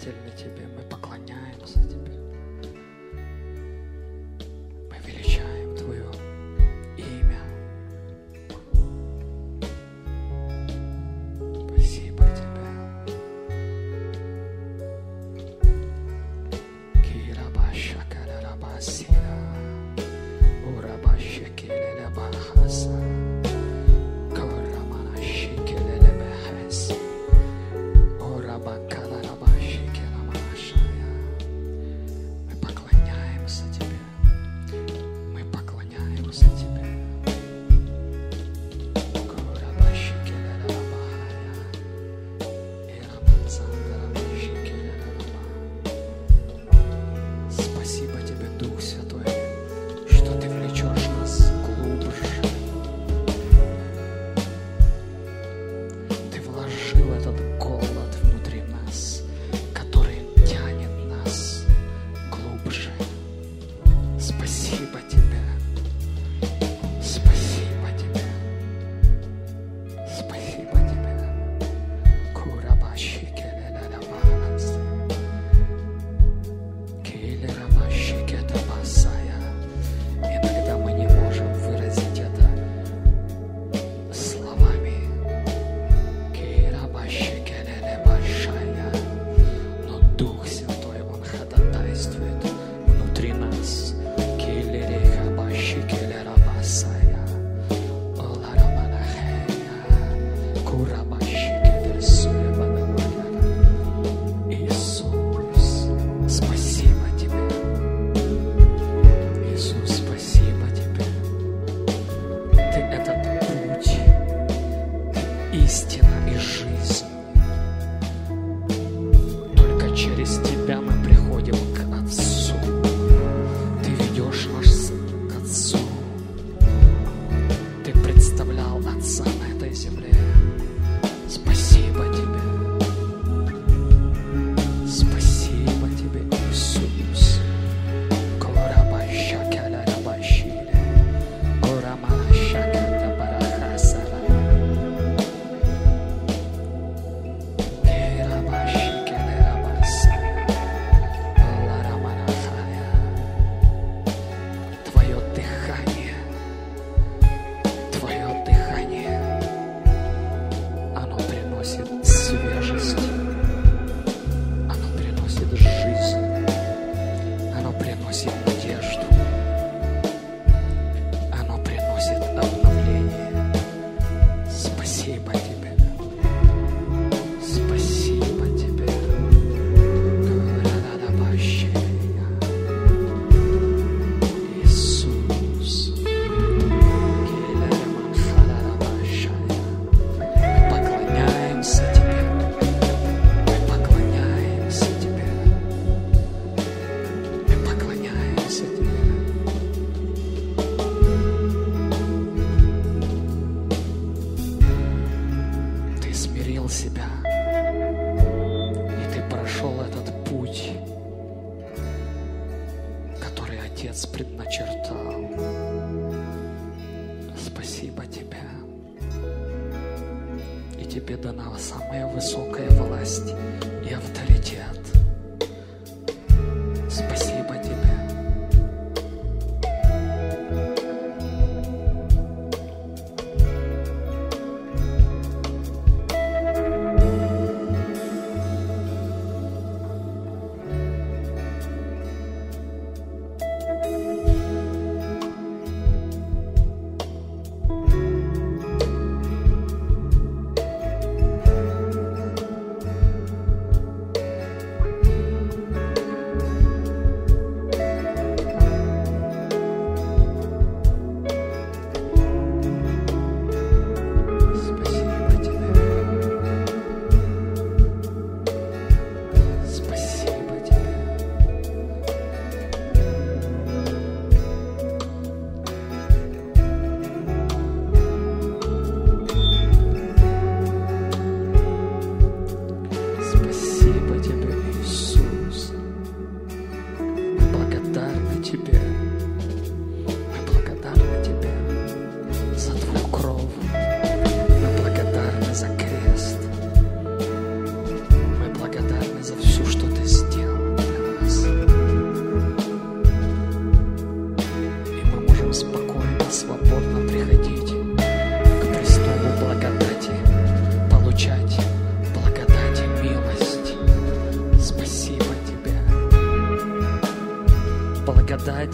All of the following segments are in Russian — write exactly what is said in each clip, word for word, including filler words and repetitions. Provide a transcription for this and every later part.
почтительны Тебе, мы поклоняемся Тебе. Мы величаем Твое имя. Спасибо Тебе. Кирабаша карарабасира, урабаша келелебахаса, корамана шикелелебехес, урабакаларабаши келамашая. Мы поклоняемся Тебе. Мы поклоняемся Тебе. Корабаши келелебахая, ирабацандарабаши келелеба. Спасибо Тебе, Дух Святой, что Ты влечешь нас глубже. Ты вложил этот голод внутри нас, который тянет нас глубже. Спасибо Тебе. Спасибо Тебе. Спасибо Тебе. Курабаши келелелебахасе. Келерабаши кетабасая. Иногда мы не можем выразить это словами. Кирабаши келелебашая. Но Дух Святой, Он ходатайствует внутри нас. Килерехабаши келерабасая. Олараманахея. Курабаши кетесуебанамаяна. Иисус, спасибо Тебе. Иисус, спасибо Тебе. Ты этот путь, истина и жизнь. Только через Тебя мы приходим к Отцу. Ты ведешь нас к Отцу. Ты представлял Отца на этой земле. Спасибо Тебе. Спасибо Тебе, Иисус. Корабашакаларабашиле. Корамашакатабарахасара. Керабашикелерабасая. Алараманахая. Твое дыхание, Твое дыхание, оно приносит свежесть, оно приносит жизнь, оно приносит надежду, оно приносит обновление. Спасибо Тебе. Спасибо Тебе. Курарабашия. Иисус. Келереманхарарабашая. Мы поклоняемся Тебе. Мы поклоняемся Тебе. Мы поклоняемся Тебе. Ты смирил себя, и Ты прошел этот путь, который Отец предначертал. Спасибо Тебе. И Тебе дана самая высокая власть и авторитет. Спасибо Тебе.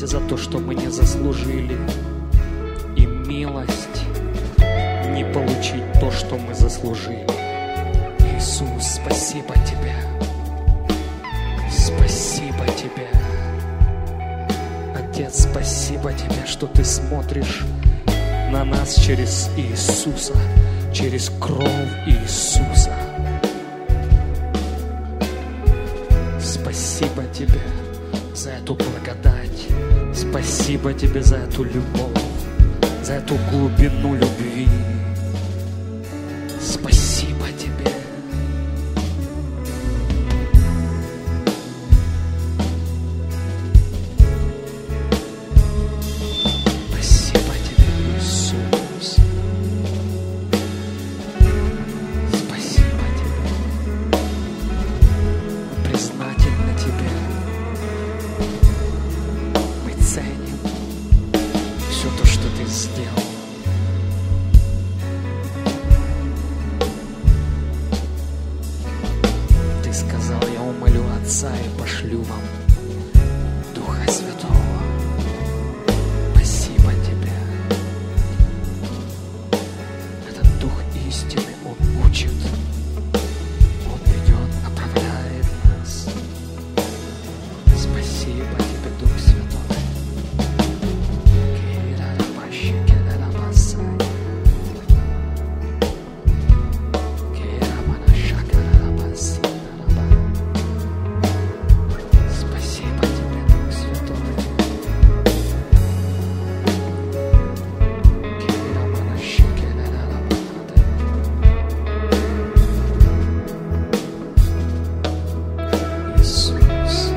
милость за то, что мы не заслужили, и милость не получить то, что мы заслужили. Иисус, спасибо Тебе. Спасибо Тебе. Отец, спасибо Тебе, что Ты смотришь на нас через Иисуса, через кровь Иисуса. Спасибо Тебе за эту благодать. Спасибо Тебе за эту любовь, за эту глубину любви. Спасибо Тебе. Спасибо Тебе, Иисус. Спасибо Тебе. Мы признательны Тебе. Мы ценим все то, что Ты сделал. Ты сказал: я умолю Отца и пошлю вам Духа Святого. Спасибо Тебе. Этот Дух истины, Он учит, Он ведет, направляет нас. Спасибо Тебе, Дух Святой. Спасибо Тебе, Дух Святой. Иисус.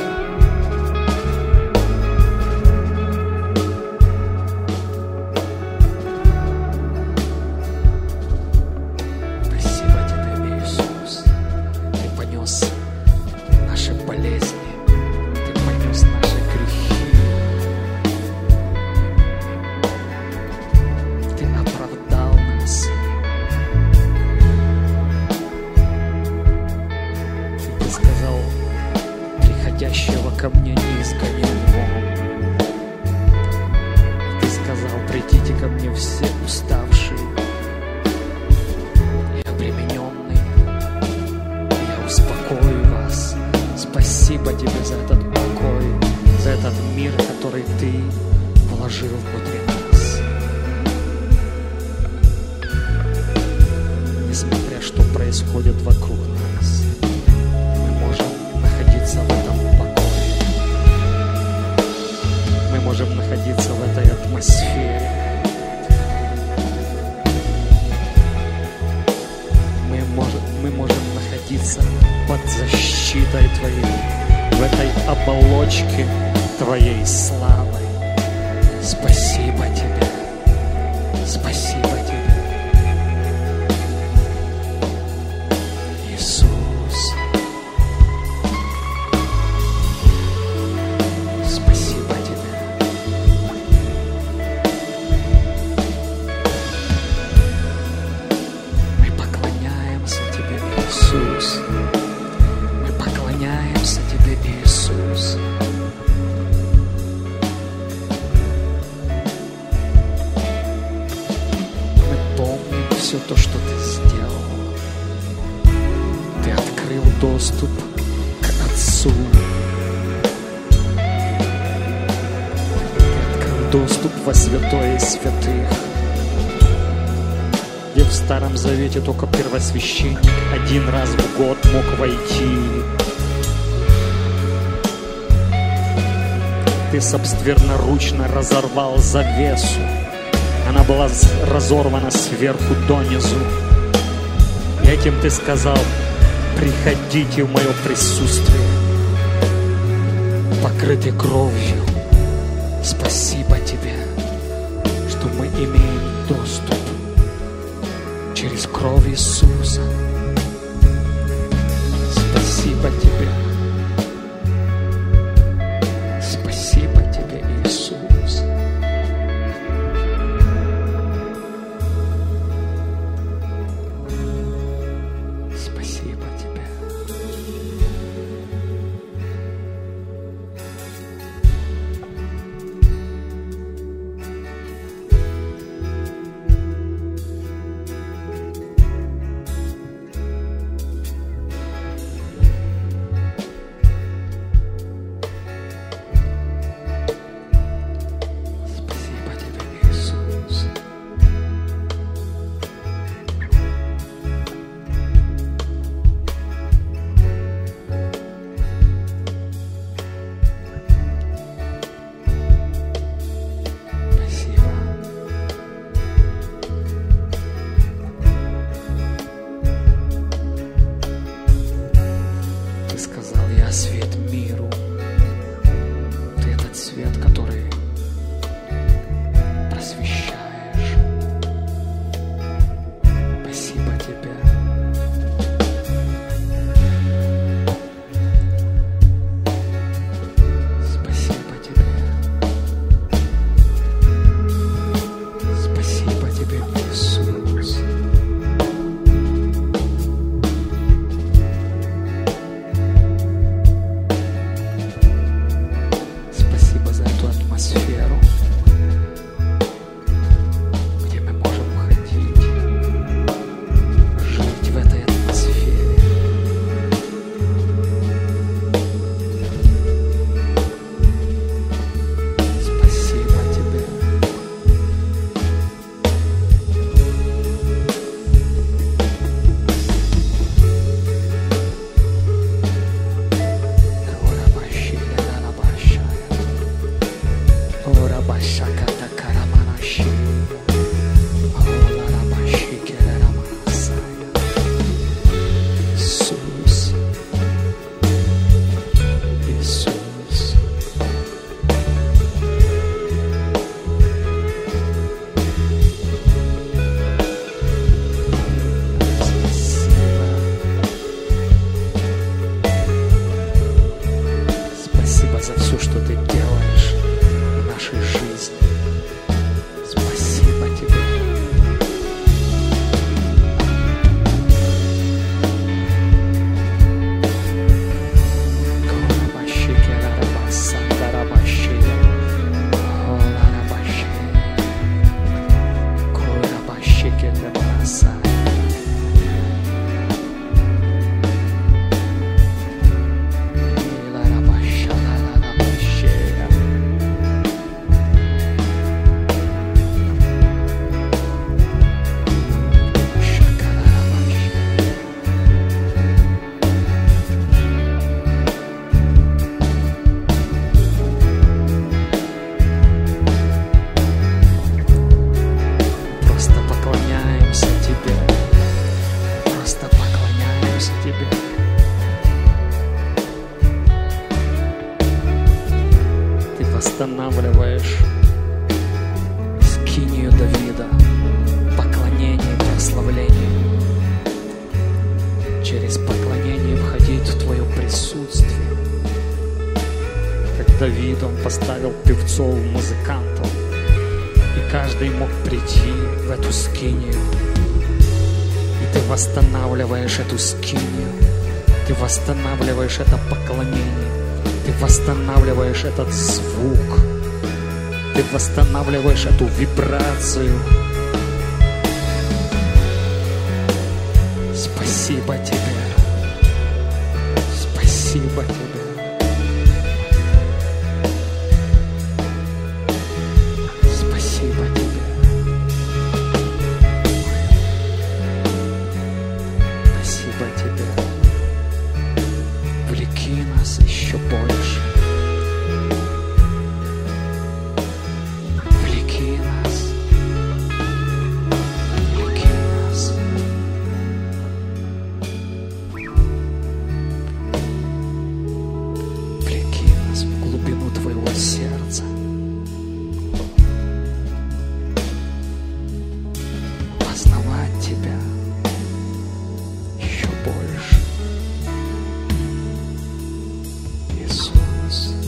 Спасибо Тебе, Иисус. Ты понес наши болезни, Ты понес наши грехи. Ты оправдал нас. И Ты сказал: приходящего ко мне не изгоню вон. Ты сказал: придите ко мне все уставшие и обремененные, и я успокою вас. Спасибо Тебе за этот покой, за этот мир, который Ты положил внутри нас. Несмотря что происходит вокруг нас, мы можем находиться в этом покое. Мы можем находиться в этой атмосфере. Мы можем, мы можем находиться под защитой Твоей, в этой оболочке Твоей славы. Спасибо Тебе. Спасибо Тебе. Иисус. Спасибо Тебе. Мы поклоняемся Тебе, Иисус. Мы поклоняемся Тебе, Иисус. Мы помним все то, что Ты сделал. Ты открыл доступ к Отцу. Ты открыл доступ во святое святых, где в Старом Завете только первосвященник один раз в год мог войти. Ты собственноручно разорвал завесу. Она была разорвана сверху донизу. И этим Ты сказал: приходите в мое присутствие, покрытый кровью. Спасибо Тебе, что мы имеем доступ через кровь Иисуса. Спасибо Тебе. Спасибо Тебе, Иисус. Спасибо Тебе. через поклонение входить в Твое присутствие. Как Давид, он поставил певцов, музыкантов, и каждый мог прийти в эту скинию. И Ты восстанавливаешь эту скинию, Ты восстанавливаешь это поклонение, Ты восстанавливаешь этот звук, Ты восстанавливаешь эту вибрацию. Спасибо Тебе, спасибо Тебе. Спасибо Тебе. Спасибо Тебе. Влеки нас еще больше. Влеки нас. Влеки нас. Влеки нас в глубину Твоего сердца. Познавать Тебя еще больше. Иисус.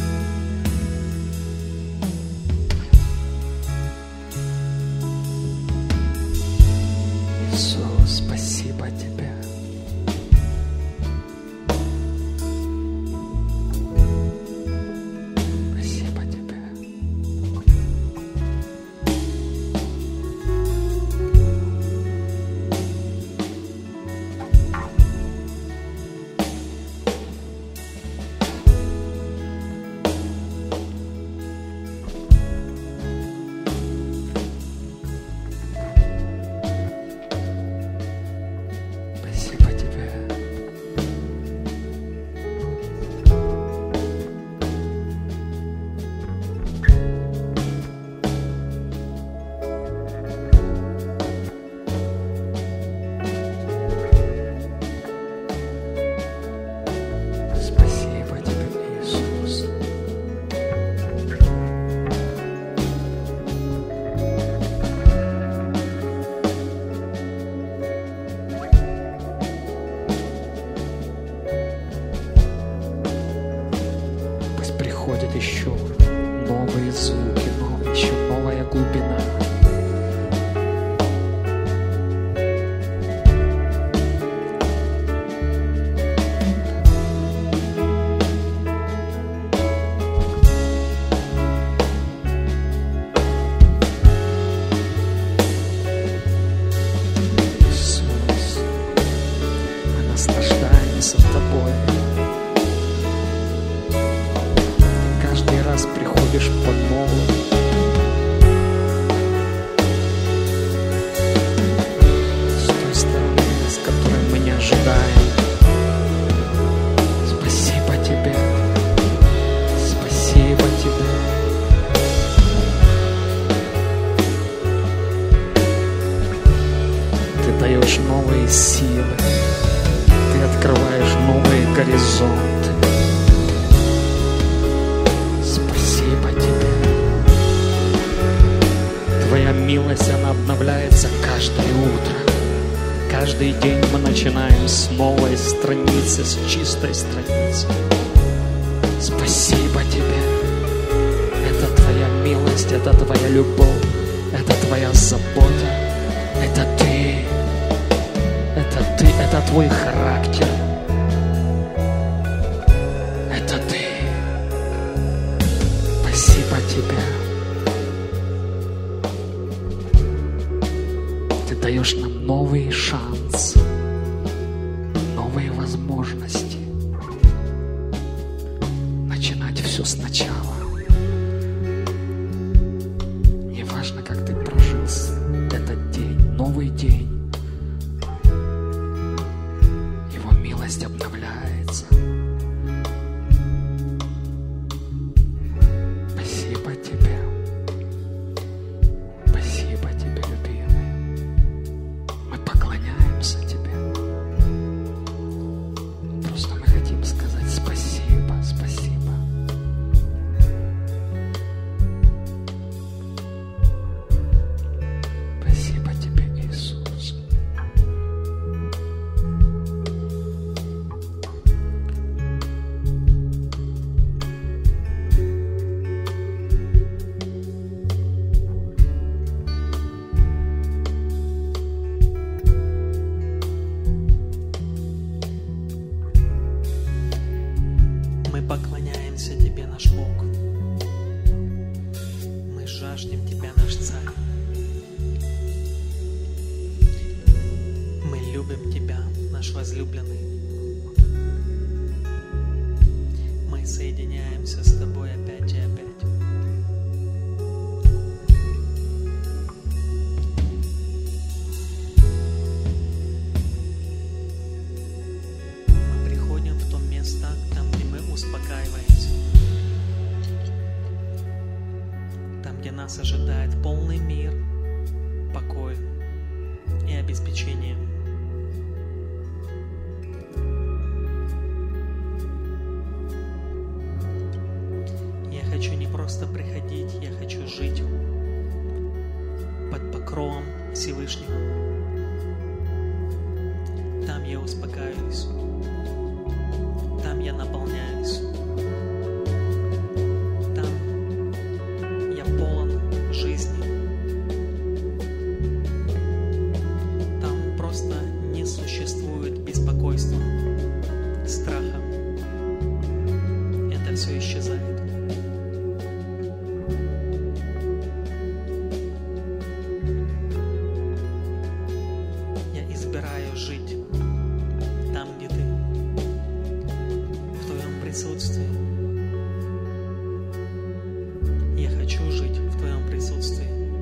Иисус, спасибо Тебе. Спасибо Тебе. Спасибо Тебе. Спасибо Тебе, Иисус. Пусть приходят еще новые звуки, но еще новая глубина. Иисус, мы наслаждаемся Тобой. Каждый раз приходишь по-новому. С той стороны, с которой мы не ожидаем. Спасибо Тебе. Спасибо Тебе. Ты даешь новые силы. Ты открываешь новые горизонты. Спасибо Тебе. Твоя милость, она обновляется каждое утро. Каждый день мы начинаем с новой страницы, с чистой страницы. Спасибо Тебе. Это Твоя милость, это Твоя любовь, это Твоя забота, это Ты, это Ты, это Твой характер, это Ты. Спасибо Тебе. Ты даешь нам новый шанс, новые возможности начинать все сначала. Неважно, как ты прожил этот день, новый день, Его милость обновляется. Спасибо Тебе. Спасибо Тебе, любимый. Мы поклоняемся Тебе. Просто мы хотим сказать спасибо, спасибо. любим Тебя, наш возлюбленный. Мы соединяемся с Тобой опять и опять. Мы приходим в то место, там, где мы успокаиваемся. Там, где нас ожидает полный мир, покой и обеспечение. Я хочу не просто приходить, я хочу жить под покровом Всевышнего. Там я успокаиваюсь, там я наполняюсь, там я полон жизни. Там просто не существует беспокойства, страха. Это все исчезает. Я избираю жить там, где Ты, в Твоем присутствии. Я хочу жить в Твоем присутствии.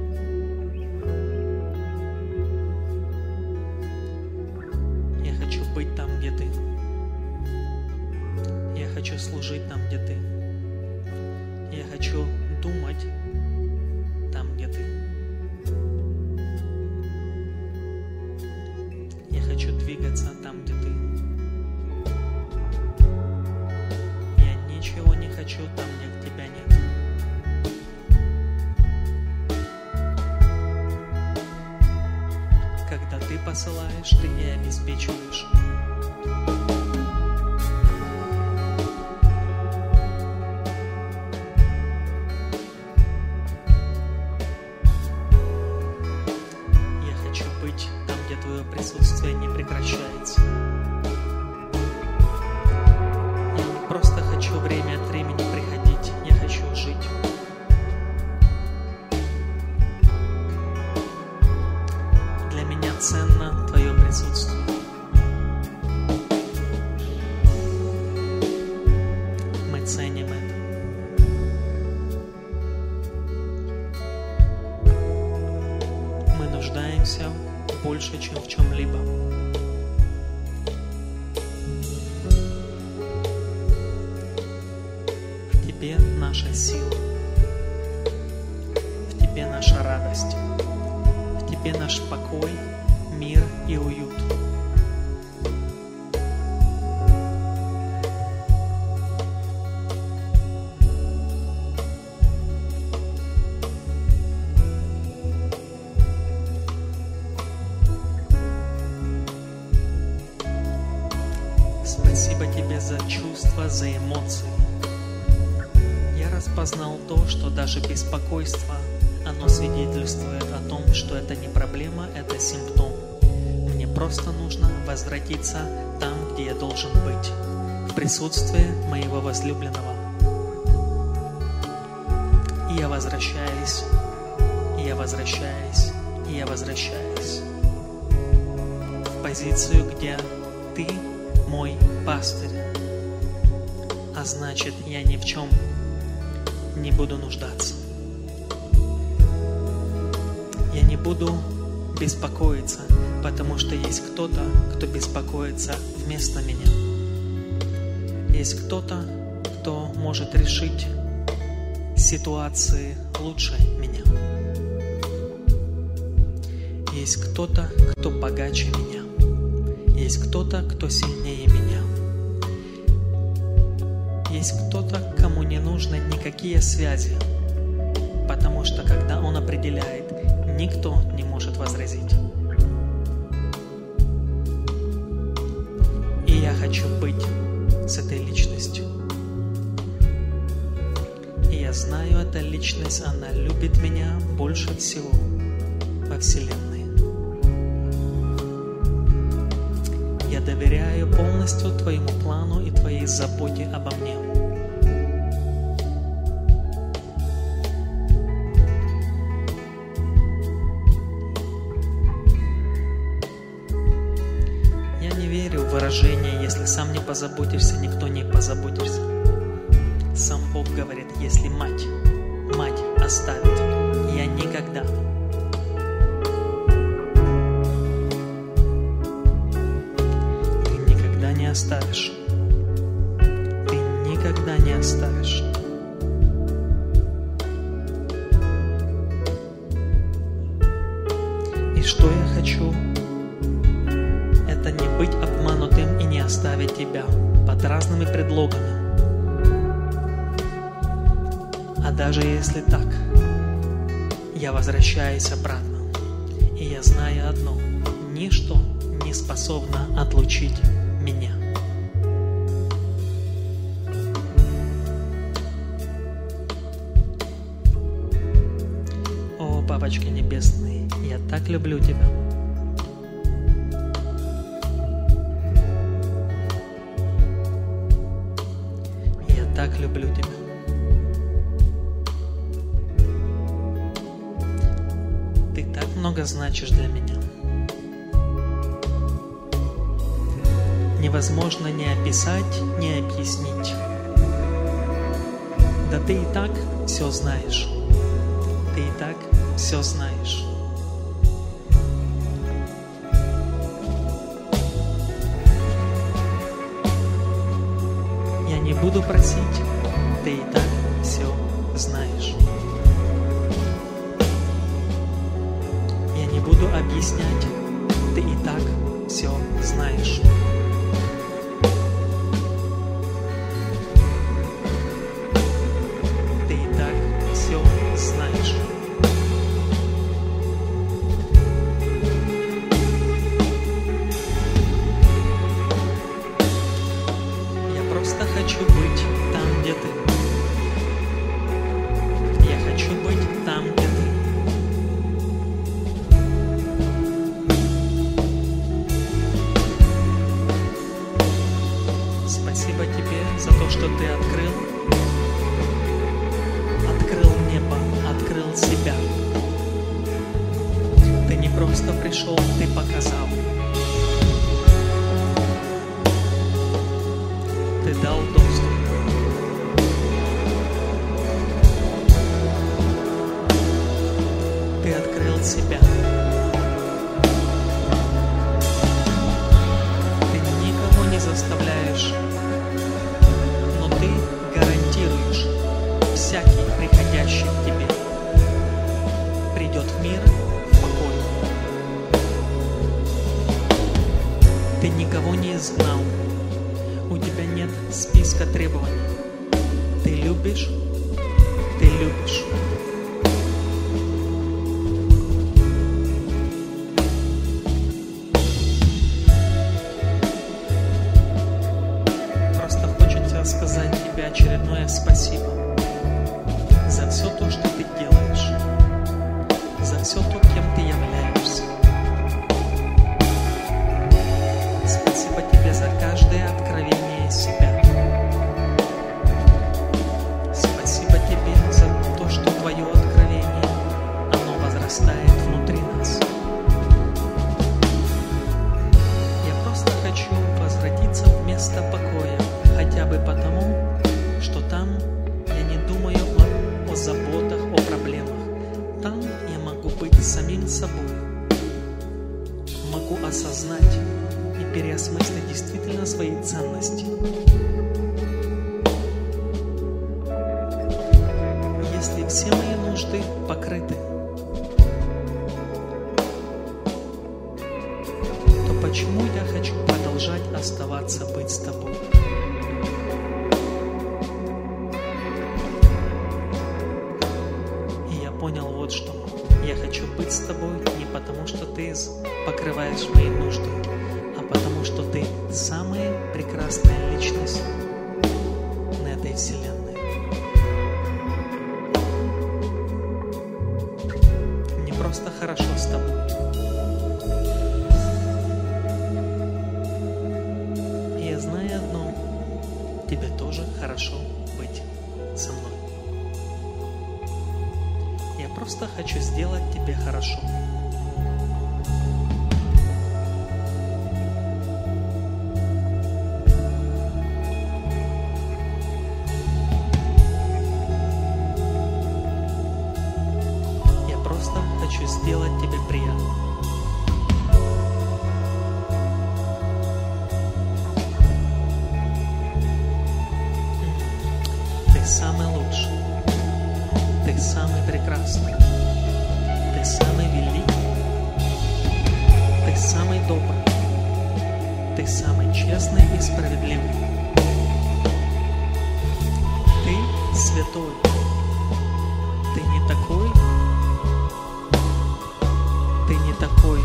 Я хочу быть там, где Ты. Я хочу служить там, где Ты. Я хочу думать там, где Ты. Я хочу двигаться там, где Ты. Я ничего не хочу там, где Тебя нет. Когда Ты посылаешь, Ты и обеспечиваешь. Я хочу быть там, где Твое присутствие не прекращается. Я не просто хочу время от времени приходить, я хочу жить. Для меня ценно Твое присутствие. Мы ценим это. Мы нуждаемся больше, чем в чем-либо. В Тебе наша сила, в Тебе наша радость, в Тебе наш покой, мир и уют. Спасибо Тебе за чувства, за эмоции. Я распознал то, что даже беспокойство, оно свидетельствует о том, что это не проблема, это симптом. Мне просто нужно возвратиться там, где я должен быть, в присутствии моего возлюбленного. И я возвращаюсь, и я возвращаюсь, и я возвращаюсь в позицию, где Ты мой пастырь, а значит, я ни в чем не буду нуждаться. Я не буду беспокоиться, потому что есть кто-то, кто беспокоится вместо меня. Есть кто-то, кто может решить ситуации лучше меня. Есть кто-то, кто богаче меня. Есть кто-то, кто сильнее меня. Есть кто-то, кому не нужны никакие связи, потому что когда Он определяет, никто не может возразить. И я хочу быть с этой личностью. И я знаю, эта личность, она любит меня больше всего во Вселенной. Я доверяю полностью Твоему плану и Твоей заботе обо мне. церкви выражение: если сам не позаботишься, никто не позаботится. Сам Бог говорит: если мать, мать оставит, я никогда. Ты никогда не оставишь. Ты никогда не оставишь. И что я хочу? Это не быть обманутым и не оставить тебя под разными предлогами. А даже если так, я возвращаюсь обратно. И я знаю одно: ничто не способно отлучить меня. О, Папочка Небесный, я так люблю Тебя. Я так люблю Тебя. Ты так много значишь для меня. Невозможно ни описать, ни объяснить. Да ты и так все знаешь. Ты и так все знаешь. Я не буду просить, ты и так все знаешь. Я не буду объяснять, ты и так все знаешь. Ты и так все знаешь. Хочу быть там, где ты. Я хочу быть там, где ты. Спасибо тебе за то, что ты открыл, открыл небо, открыл себя. Ты не просто пришел, ты показал. Ты дал доступ. Ты открыл себя. Ты никого не заставляешь, но ты гарантируешь: всякий, приходящий к тебе, придет в мир, в покой. Ты никого не изгнал. У тебя нет списка требований. Ты любишь, ты любишь. Просто хочется сказать тебе очередное спасибо за все то, что ты делаешь, за все то, кем ты являешься. Спасибо тебе за каждое откровение себя. Спасибо тебе за то, что твое откровение, оно возрастает внутри нас. Я просто хочу возвратиться в место покоя, хотя бы потому, что там я не думаю о, о заботах, о проблемах. Там я могу быть самим собой, могу осознать и переосмыслить действительно свои ценности. Если все мои нужды покрыты, то почему я хочу продолжать оставаться быть с тобой? И я понял вот что. Я хочу быть с тобой не потому, что ты покрываешь мои нужды, а потому что ты самая прекрасная личность на этой вселенной. Мне просто хорошо с тобой. И я знаю одно: тебе тоже хорошо быть со мной. Я просто хочу сделать тебе хорошо. прекрасный, Ты самый великий, Ты самый добрый, Ты самый честный и справедливый. Ты святой, Ты не такой, Ты не такой.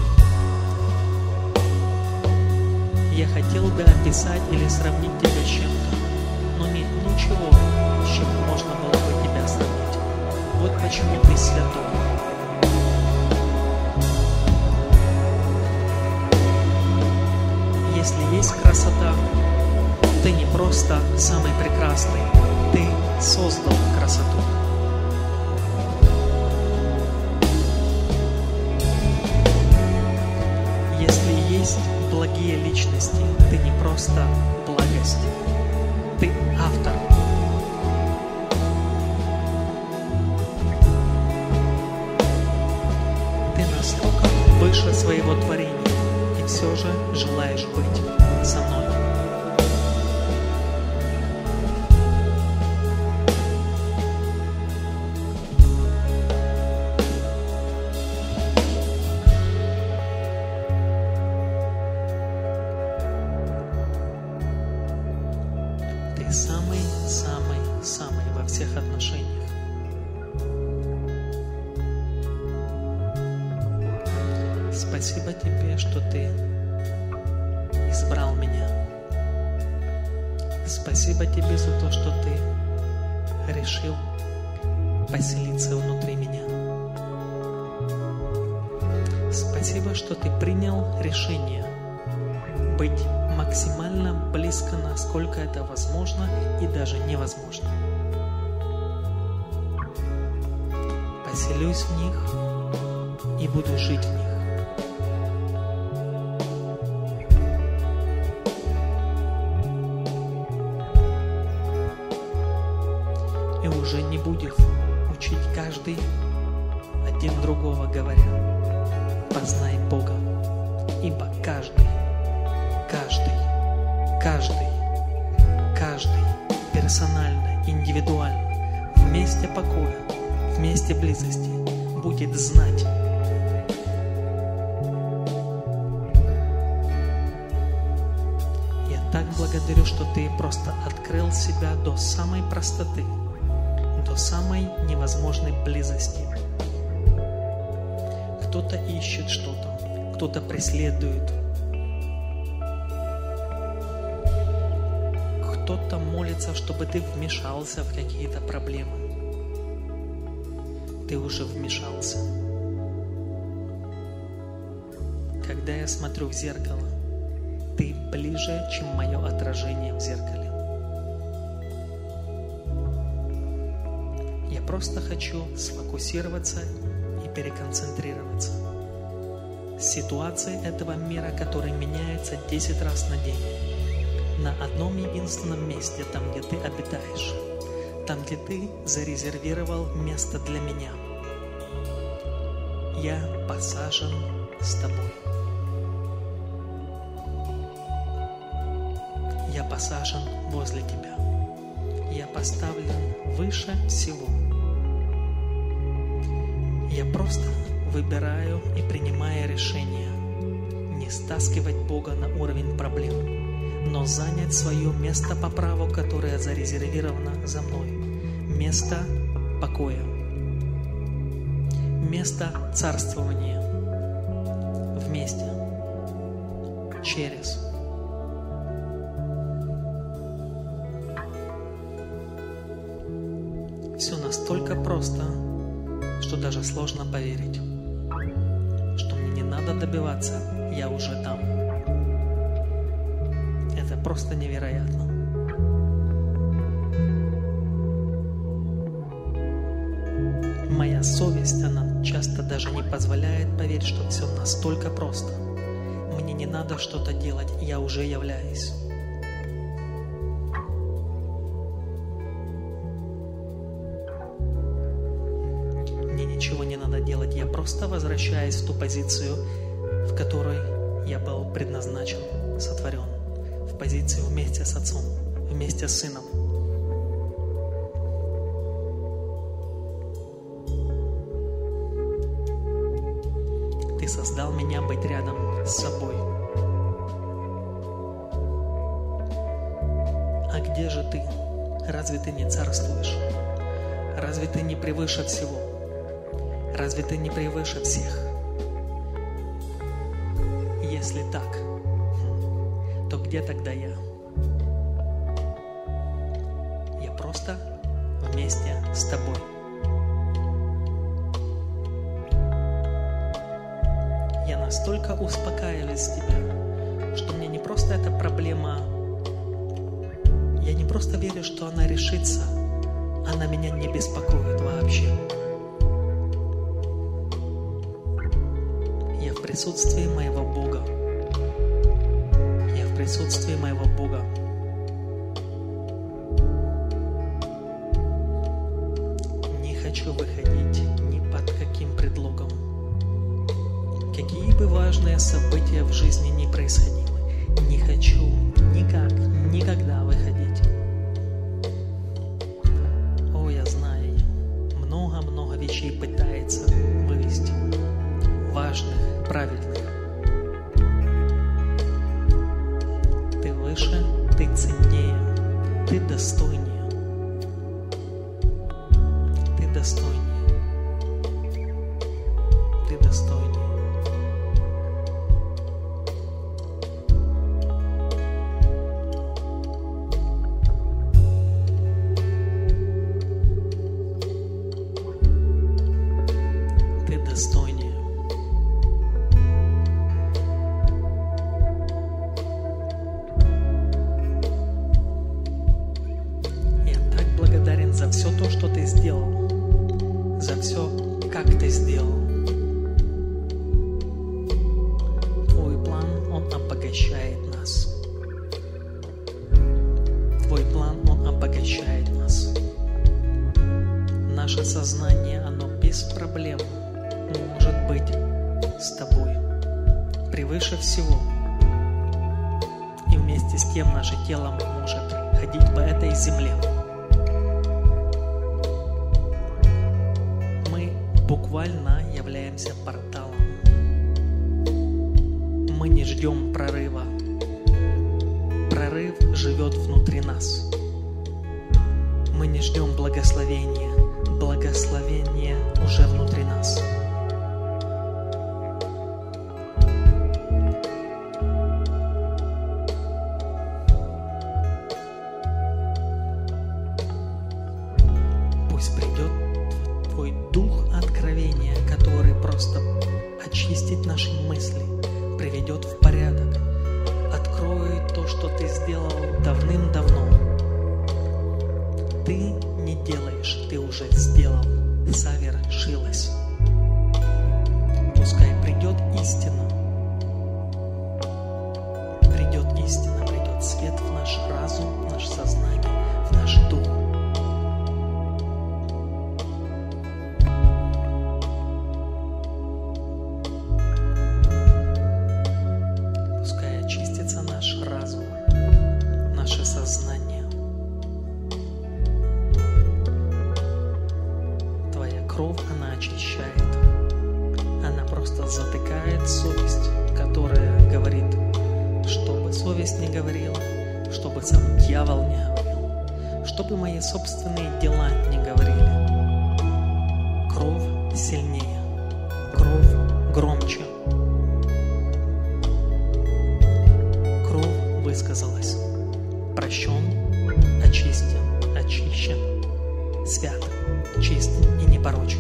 Я хотел бы описать или сравнить тебя с чем-то, но нет ничего, с чем можно было бы тебя сравнить. Вот почему ты святой. Если есть красота, ты не просто самый прекрасный, ты создал красоту. Если есть благие личности, ты не просто благость, ты автор. Ты настолько выше своего творения, и все же желаешь быть со мной. Ты самый-самый-самый во всех отношениях. Спасибо тебе, что ты избрал меня. Спасибо тебе за то, что ты решил поселиться внутри меня. Спасибо, что ты принял решение быть максимально близко, насколько это возможно и даже невозможно. Поселюсь в них и буду жить в них. И уже не будет учить каждый один другого, говоря: познай Бога, ибо каждый Каждый, каждый, каждый персонально, индивидуально, в месте покоя, в месте близости будет знать. Я так благодарю, что ты просто открыл себя до самой простоты, до самой невозможной близости. Кто-то ищет что-то, кто-то преследует, кто-то молится, чтобы ты вмешался в какие-то проблемы. Ты уже вмешался. Когда я смотрю в зеркало, ты ближе, чем мое отражение в зеркале. Я просто хочу сфокусироваться и переконцентрироваться. Ситуации этого мира, который меняется десять раз на день, на одном единственном месте, там, где ты обитаешь, там, где ты зарезервировал место для меня. Я посажен с тобой. Я посажен возле тебя. Я поставлен выше всего. Я просто выбираю и принимаю решение не стаскивать Бога на уровень проблем, но занять свое место по праву, которое зарезервировано за мной. Место покоя. Место царствования. Вместе. Через. Все настолько просто, что даже сложно поверить, что мне не надо добиваться, я уже там. Это просто невероятно. Моя совесть, она часто даже не позволяет поверить, что все настолько просто. Мне не надо что-то делать, я уже являюсь. Мне ничего не надо делать, я просто возвращаюсь в ту позицию, в которой я был предназначен, сотворен. В позицию вместе с Отцом, вместе с Сыном. создал меня быть рядом с собой. А где же ты? Разве ты не царствуешь? Разве ты не превыше всего? Разве ты не превыше всех? Если так, то где тогда я? Я просто вместе с тобой. Я настолько успокаиваюсь в тебя, что мне не просто эта проблема, я не просто верю, что она решится, она меня не беспокоит вообще. Я в присутствии моего Бога. Я в присутствии моего Бога. Не хочу выходить ни под каким предлогом. Какие бы важные события в жизни ни происходили, не хочу никак, никогда выходить. О, я знаю, много-много вещей пытается вывести, важных, правильных. Ты выше, ты ценнее, ты достойнее. Ты достойнее. Ты достойнее. Достойнее. Я так благодарен за все то, что ты сделал, за все, как ты сделал. Твой план, он обогащает нас. Твой план, он обогащает нас. Наше сознание, оно без проблем может быть с тобой, превыше всего. И вместе с тем наше тело может ходить по этой земле. Мы буквально являемся порталом. Мы не ждем прорыва. Прорыв живет внутри нас. Мы не ждем благословения. Благословение уже внутри нас. Пусть придет Твой дух откровения, который просто очистит наши мысли, приведет в порядок, откроет то, что Ты сделал давным-давно. Ты не делаешь, Ты уже сделал, совершилось. Пускай придет истина, придет истина, придет свет в наш разум, в наше сознание, в наш дух. Пускай очистится наш разум, наше сознание. Твоя кровь, она очищает. Она просто затыкает совесть, которая говорит, чтобы совесть не говорила, чтобы сам дьявол не говорил, чтобы мои собственные дела не говорили. Кровь сильнее, кровь громче. Кровь высказалась. Прощен, очистен, очищен, свят, чист и непорочен.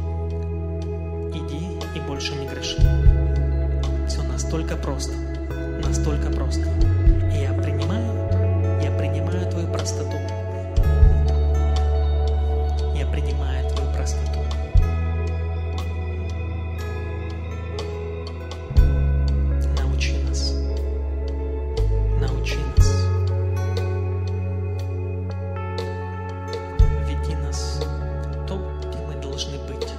Иди и больше не греши. Все настолько просто, настолько просто. И я принимаю, я принимаю твою простоту. Я принимаю твою простоту. Научи нас. Научи нас. Веди нас то, где мы должны быть.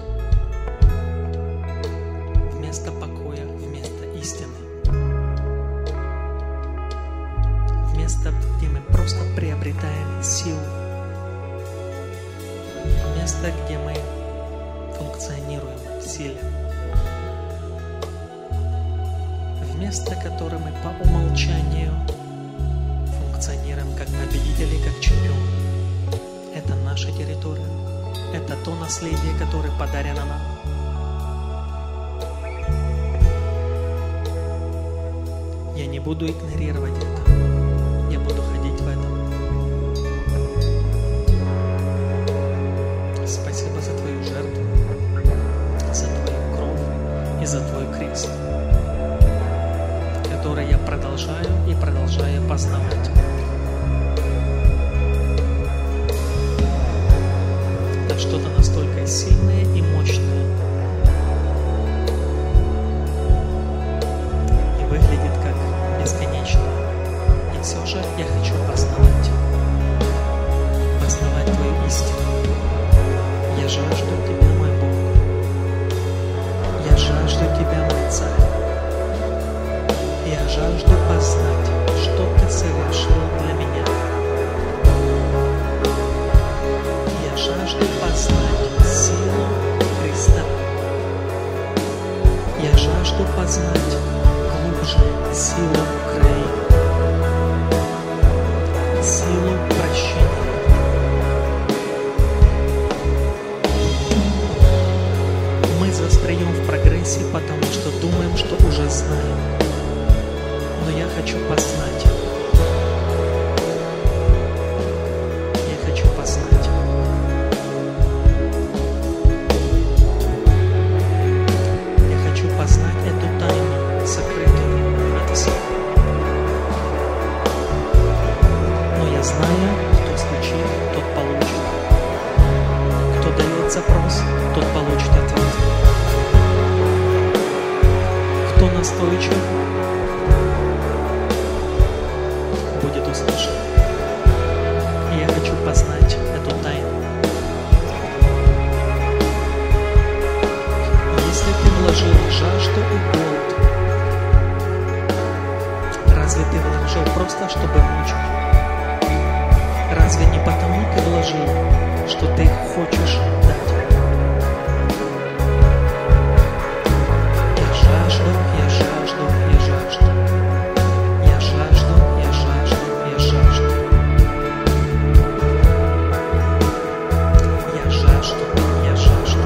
Вместо покоя, вместо истины. Место, где мы просто приобретаем силу. Место, где мы функционируем в силе. место, которое мы по умолчанию функционируем как победители, как чемпионы. Это наша территория. Это то наследие, которое подарено нам. Я не буду игнорировать это. Я буду ходить в этом. Спасибо за твою жертву, за твою кровь и за твой крест, который я продолжаю и продолжаю познавать. Это что-то настолько сильное и мощное, и выглядит как бесконечно. И все же я хочу познавать, познавать твою истину. Я жажду Тебя, мой Бог. Я жажду Тебя, мой Царь. Я жажду познать, что Ты совершил для меня. Я жажду познать силу Христа. Я жажду познать глубже силу Украины, силу прощения. Мы застряем в прогрессе, потому что думаем, что уже знаем. Но я хочу познать. Я хочу познать. Я хочу познать эту тайну, сокрытую от всех. Но я знаю, кто стучит, тот получит. Кто дает запрос, тот получит ответ. Кто настойчив, будет услышан. И я хочу познать эту тайну. Если ты вложил жажду и голод, разве ты вложил просто, чтобы мучить? Разве не потому ты вложил, что ты хочешь дать? Я жажду, я жажду, я жажду. Я жажду, я жажду, я жажду. Я жажду, я жажду.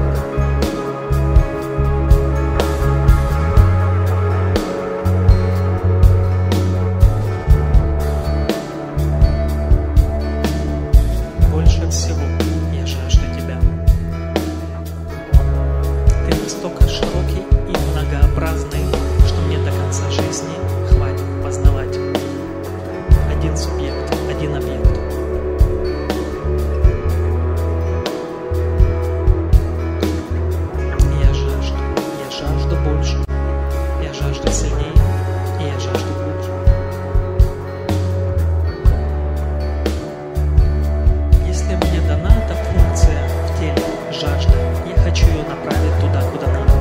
Больше всего я жажду Тебя. Ты настолько широкий и многообразный, что мне до конца жизни хватит познавать один субъект, один объект. Я жажду, я жажду больше, я жажду сильнее, и я жажду глубже. Если мне дана эта функция в теле, жажда, я хочу ее направить туда, куда надо.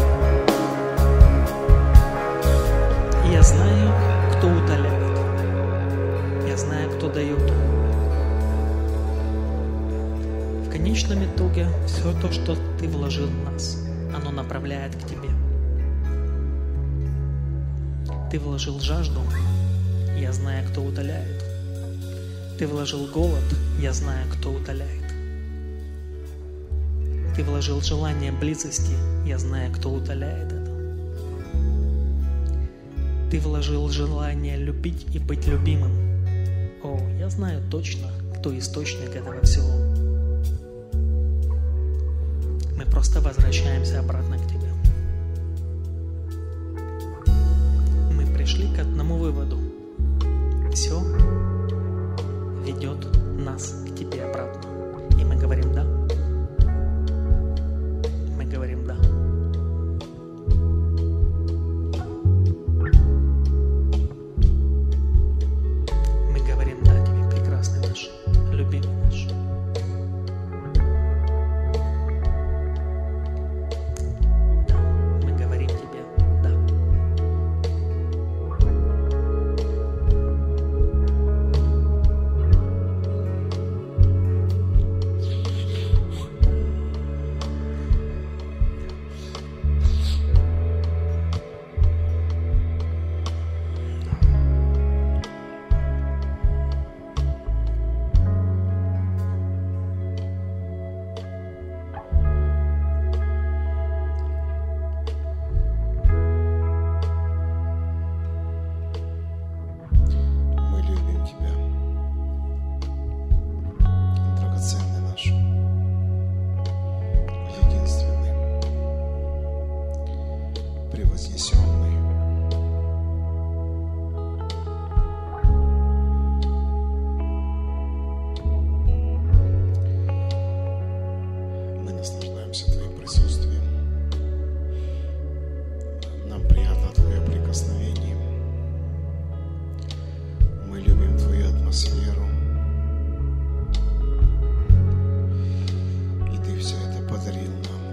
И я знаю, кто удаляет. Я знаю, кто дает. В конечном итоге все то, что Ты вложил в нас, оно направляет к Тебе. Ты вложил жажду, я знаю, кто удаляет. Ты вложил голод, я знаю, кто удаляет. Ты вложил желание близости, я знаю, кто удаляет это. Ты вложил желание любить и быть любимым. О, я знаю точно, кто источник этого всего. Мы просто возвращаемся обратно к Тебе. Мы пришли к одному выводу. Все ведет нас к Тебе обратно. И мы говорим «да». Мы говорим «да». Мы говорим «да» Тебе, прекрасный наш, любимый наш. Да, мы говорим Тебе «да». нас веру. И Ты все это подарил нам.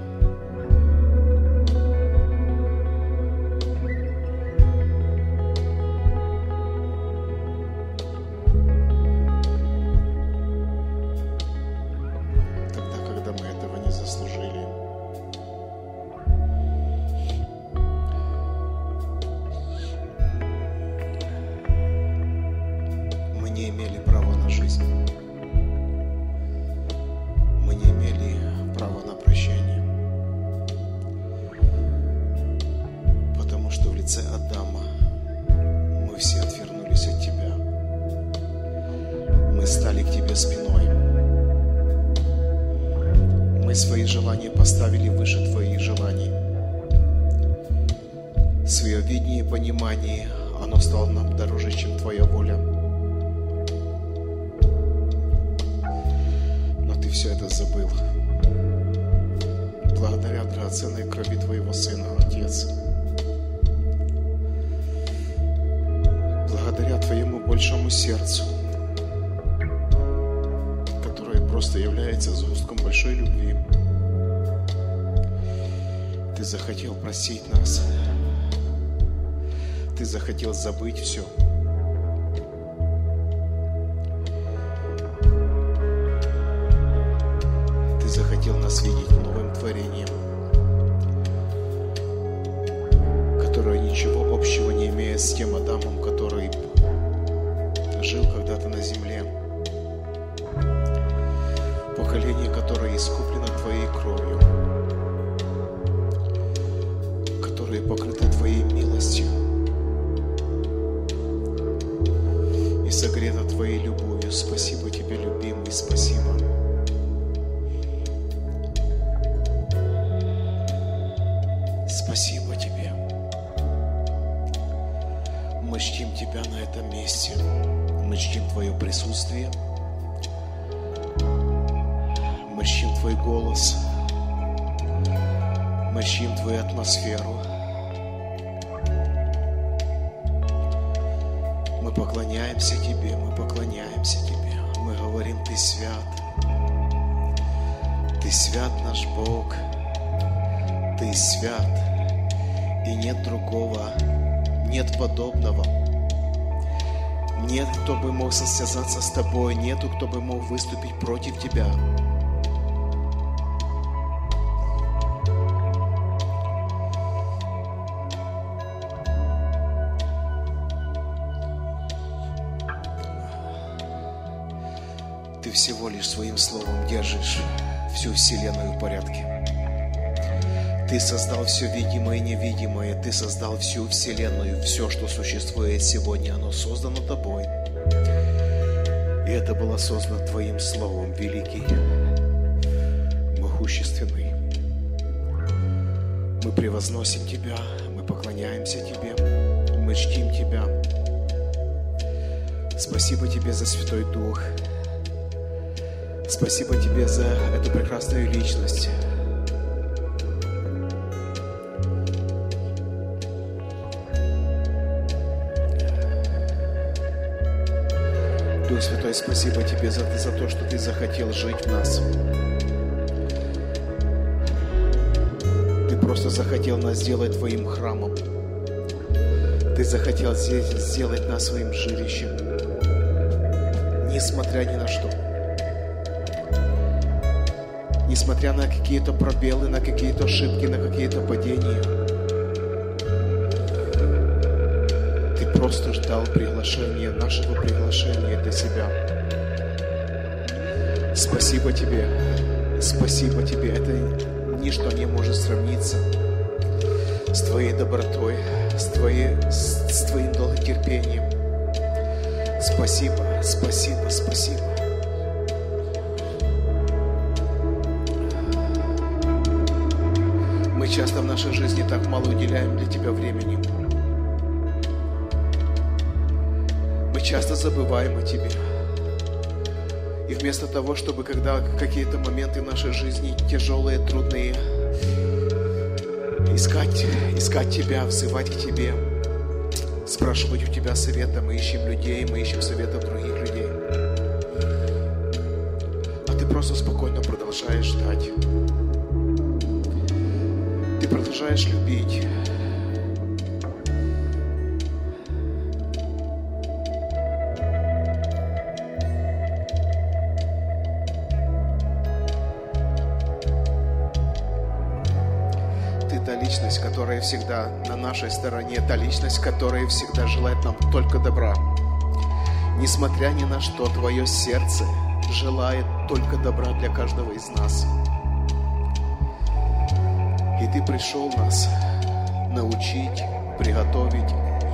Тогда, когда мы этого не заслужили. Мы не имели права на жизнь. Мы не имели права на прощение. Потому что в лице Адама мы все отвернулись от Тебя. Мы стали к Тебе спиной. Мы свои желания поставили выше Твоих желаний. Свое видение и понимание, оно стало нам дороже, чем Твоя воля. Но Ты все это забыл. Благодаря драгоценной крови Твоего Сына, Отец. Благодаря Твоему большому сердцу, которое просто является сгустком большой любви. Ты захотел простить нас. Ты захотел забыть все. Ты захотел нас видеть новым творением, которое ничего общего не имеет с тем Адамом, который жил когда-то на земле. Поколение, которое искуплено Твоей кровью, которое покрыто Твоей милостью и согрето Твоей любовью. Спасибо Тебе, любимый, спасибо. Спасибо Тебе. Мы чтим Тебя на этом месте. Мы чтим Твое присутствие. Мы чтим Твой голос. Мы чтим Твою атмосферу. Мы поклоняемся Тебе, мы поклоняемся Тебе. Мы говорим, Ты свят. Ты свят, наш Бог. Ты свят. И нет другого, нет подобного. Нет, кто бы мог состязаться с Тобой. Нету, кто бы мог выступить против Тебя. Ты всего лишь Своим словом держишь всю вселенную в порядке. Ты создал все видимое и невидимое. Ты создал всю вселенную. Все, что существует сегодня, оно создано Тобой. И это было создано Твоим словом, великий, могущественный. Мы превозносим Тебя, мы поклоняемся Тебе, мы чтим Тебя. Спасибо Тебе за Святой Дух. Спасибо Тебе за эту прекрасную личность. Дух Святой, спасибо Тебе за, за то, что Ты захотел жить в нас. Ты просто захотел нас сделать Твоим храмом. Ты захотел здесь сделать нас своим жилищем, несмотря ни на что. Несмотря на какие-то пробелы, на какие-то ошибки, на какие-то падения. Ты просто ждал приглашения, нашего приглашения для себя. Спасибо Тебе, спасибо Тебе. Это ничто не может сравниться с Твоей добротой, с, твоей, с, с Твоим долготерпением. Спасибо, спасибо, спасибо. Мы часто в нашей жизни так мало уделяем для Тебя времени. Мы часто забываем о Тебе. И вместо того, чтобы когда какие-то моменты нашей жизни тяжелые, трудные, искать, искать Тебя, взывать к Тебе, спрашивать у Тебя совета, мы ищем людей, мы ищем совета других людей. просто спокойно продолжаешь ждать. Ты продолжаешь любить. Ты та личность, которая всегда на нашей стороне, та личность, которая всегда желает нам только добра. Несмотря ни на что, твое сердце желает только добра для каждого из нас. И ты пришел нас научить, приготовить.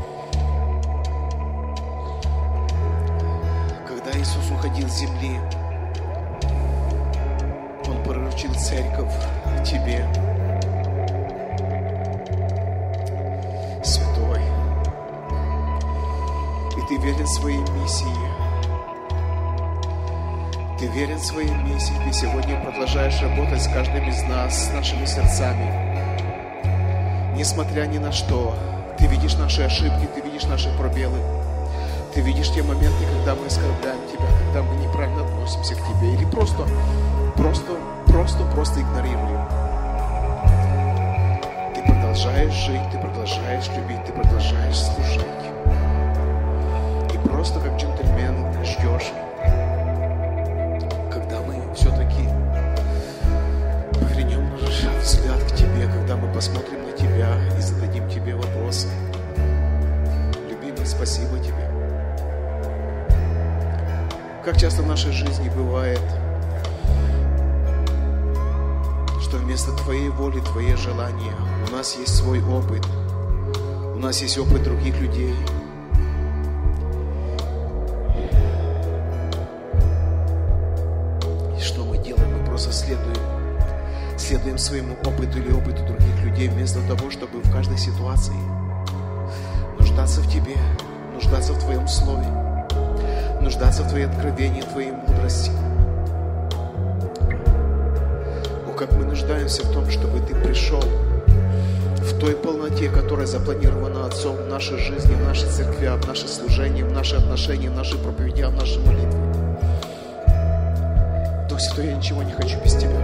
Когда Иисус уходил с земли, Он поручил церковь тебе, святой. И ты верен своей миссии. Ты верен своей миссии. Ты сегодня продолжаешь работать с каждым из нас, с нашими сердцами. Несмотря ни на что, ты видишь наши ошибки, ты видишь наши пробелы. Ты видишь те моменты, когда мы оскорбляем тебя, когда мы неправильно относимся к тебе. Или просто, просто, просто, просто игнорируем. Ты продолжаешь жить, ты продолжаешь любить, ты продолжаешь служить. И просто как джентльмен ждешь, когда мы все-таки повернем наш взгляд к тебе, когда мы посмотрим на тебя и зададим тебе вопросы. Любимый, спасибо тебе. Как часто в нашей жизни бывает, что вместо твоей воли, твои желания, у нас есть свой опыт, у нас есть опыт других людей. И что мы делаем? Мы просто следуем, следуем своему опыту или опыту других людей, вместо того, чтобы в каждой ситуации нуждаться в тебе, нуждаться в твоем слове, нуждаться в твоей откровении, в твоей мудрости. О, как мы нуждаемся в том, чтобы ты пришел в той полноте, которая запланирована Отцом в нашей жизни, в нашей церкви, в наше служение, в наши отношения, в наши проповеди, в наши молитвы. Дух Святой, я ничего не хочу без тебя.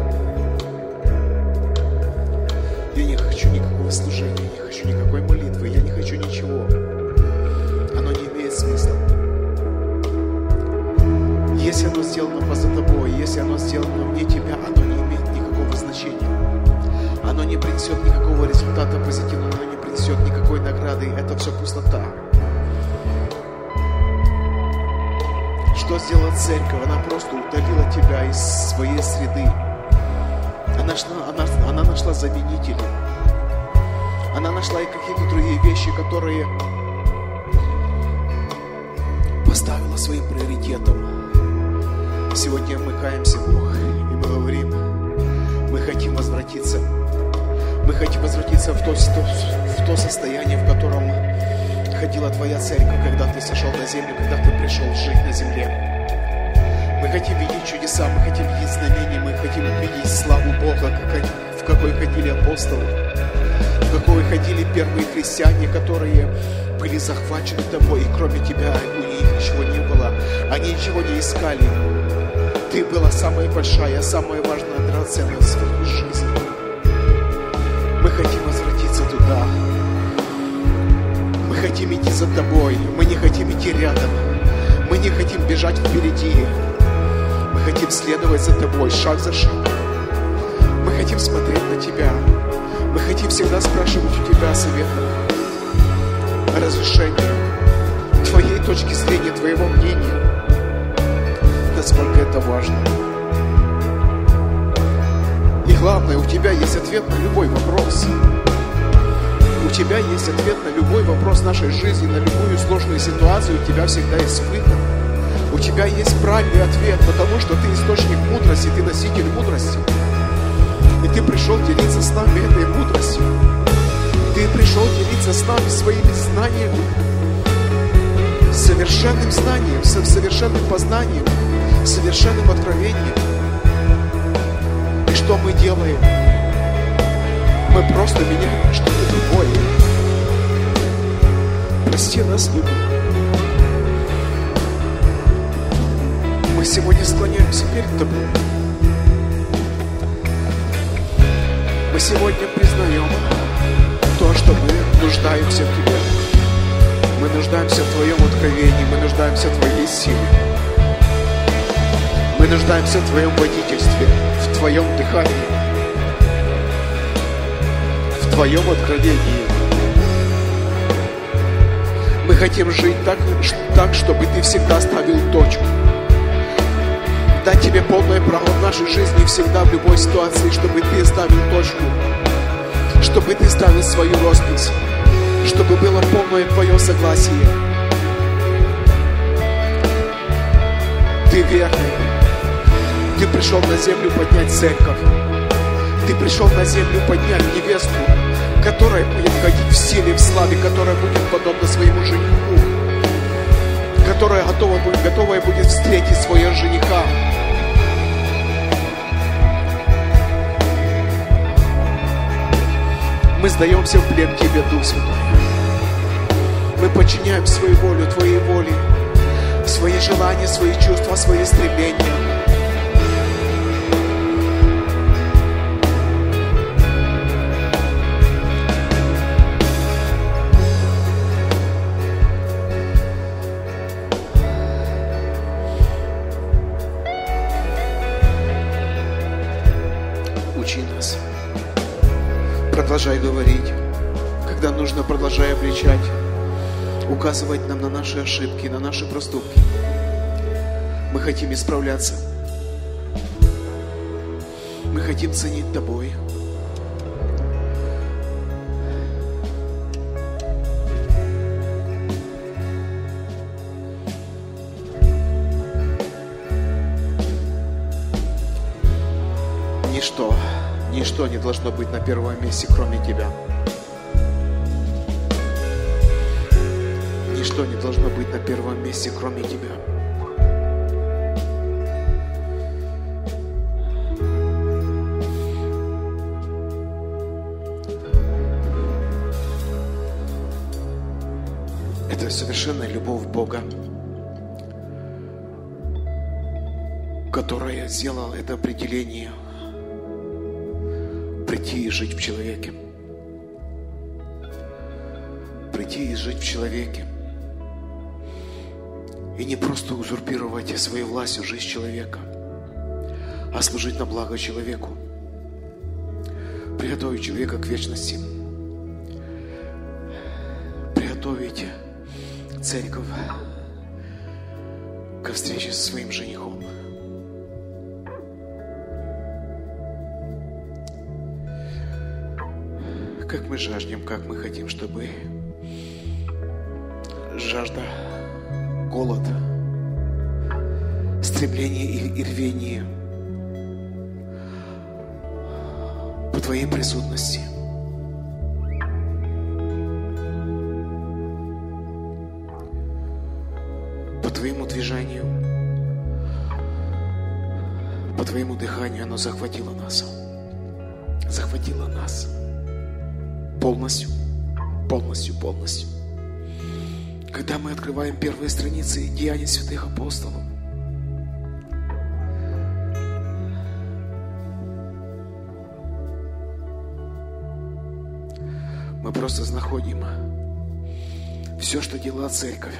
Я не хочу никакого служения, я не хочу никакой молитвы, я не хочу ничего. Оно не имеет смысла. Если оно сделано за тобой, если оно сделано вне тебя, оно не имеет никакого значения. Оно не принесет никакого результата позитивного, оно не принесет никакой награды. Это все пустота. Что сделала церковь? Она просто удалила тебя из своей среды. Она нашла, она, она нашла заменителей. Она нашла и какие-то другие вещи, которые поставила своим приоритетом. Сегодня мы каемся, Бог, и мы говорим, мы хотим возвратиться. Мы хотим возвратиться в то, в то состояние, в котором ходила твоя церковь, когда ты сошел на землю, когда ты пришел жить на земле. Мы хотим видеть чудеса, мы хотим видеть знамения, мы хотим видеть славу Бога, в какой ходили апостолы, в какой ходили первые христиане, которые были захвачены тобой, и кроме тебя у них ничего не было. Они ничего не искали. Ты была самая большая, самая важная драгоценность в их жизни. Мы хотим возвратиться туда. Мы хотим идти за тобой. Мы не хотим идти рядом. Мы не хотим бежать впереди. Мы хотим следовать за тобой, шаг за шагом. Мы хотим смотреть на тебя. Мы хотим всегда спрашивать у тебя совета, разрешения, твоей точки зрения, твоего мнения. Насколько это важно. И главное, у тебя есть ответ на любой вопрос. У тебя есть ответ на любой вопрос нашей жизни, на любую сложную ситуацию. У тебя всегда есть выход. У тебя есть правильный ответ, потому что ты источник мудрости, ты носитель мудрости. И ты пришел делиться с нами этой мудростью. Ты пришел делиться с нами своими знаниями, совершенным знанием, совершенным познанием, совершенным откровением. И что мы делаем? Мы просто меняем что-то другое. Прости нас, любовь. Мы сегодня склоняемся перед тобой. Мы сегодня признаем то, что мы нуждаемся в Тебе. Мы нуждаемся в Твоем откровении, мы нуждаемся в Твоей силе. Мы нуждаемся в Твоем водительстве, в Твоем дыхании, в Твоем откровении. Мы хотим жить так, так, чтобы Ты всегда ставил точку. Дать Тебе полное право в нашей жизни всегда, в любой ситуации, чтобы Ты ставил точку, чтобы Ты ставил свою роспись, чтобы было полное Твое согласие. Ты верный. Ты пришел на землю поднять церковь. Ты пришел на землю поднять невесту, которая будет ходить в силе, в славе, которая будет подобна своему жениху, которая готова будет, готовая будет встретить своего жениха. Мы сдаемся в плен Тебе, Дух Святой. Мы подчиняем свою волю Твоей воле, свои желания, свои чувства, свои стремления. Учи нас. Продолжай говорить, когда нужно, продолжай обличать, указывать нам на наши ошибки, на наши проступки. Мы хотим исправляться. Мы хотим ценить Тобой. Ничто, ничто не должно быть на первом месте, кроме Тебя. Ничто не должно быть на первом месте, кроме Тебя. Это совершенная любовь Бога, которая сделала это определение прийти и жить в человеке. Прийти и жить в человеке. И не просто узурпировать своей властью жизнь человека, а служить на благо человеку. Приготовить человека к вечности. Приготовить церковь ко встрече со своим женихом. Как мы жаждем, как мы хотим, чтобы жажда, голод, стремление и рвение по Твоей присутности по Твоему движению, по Твоему дыханию оно захватило нас. Захватило нас. Полностью, полностью, полностью. Когда мы открываем первые страницы Деяний святых апостолов, мы просто находим все, что делала церковь.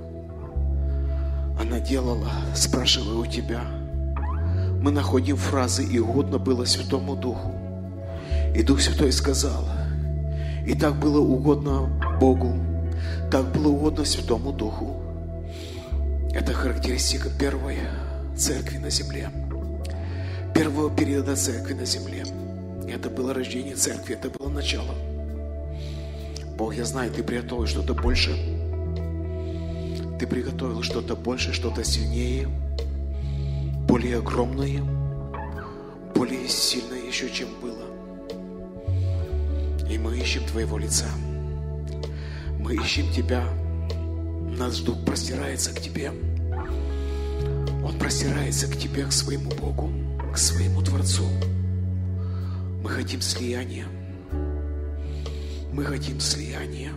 Она делала, спрашивая у Тебя. Мы находим фразы «И угодно было Святому Духу». И Дух Святой сказал: «И так было угодно Богу, так было угодно Святому Духу». Это характеристика первой церкви на земле, первого периода церкви на земле. Это было рождение церкви, это было начало. Бог, я знаю, Ты приготовил что-то больше. Ты приготовил что-то больше, что-то сильнее, более огромное, более сильное еще, чем было. И мы ищем Твоего лица. Мы ищем Тебя. Наш дух простирается к Тебе. Он простирается к Тебе, к своему Богу, к своему Творцу. Мы хотим слияния. Мы хотим слияния.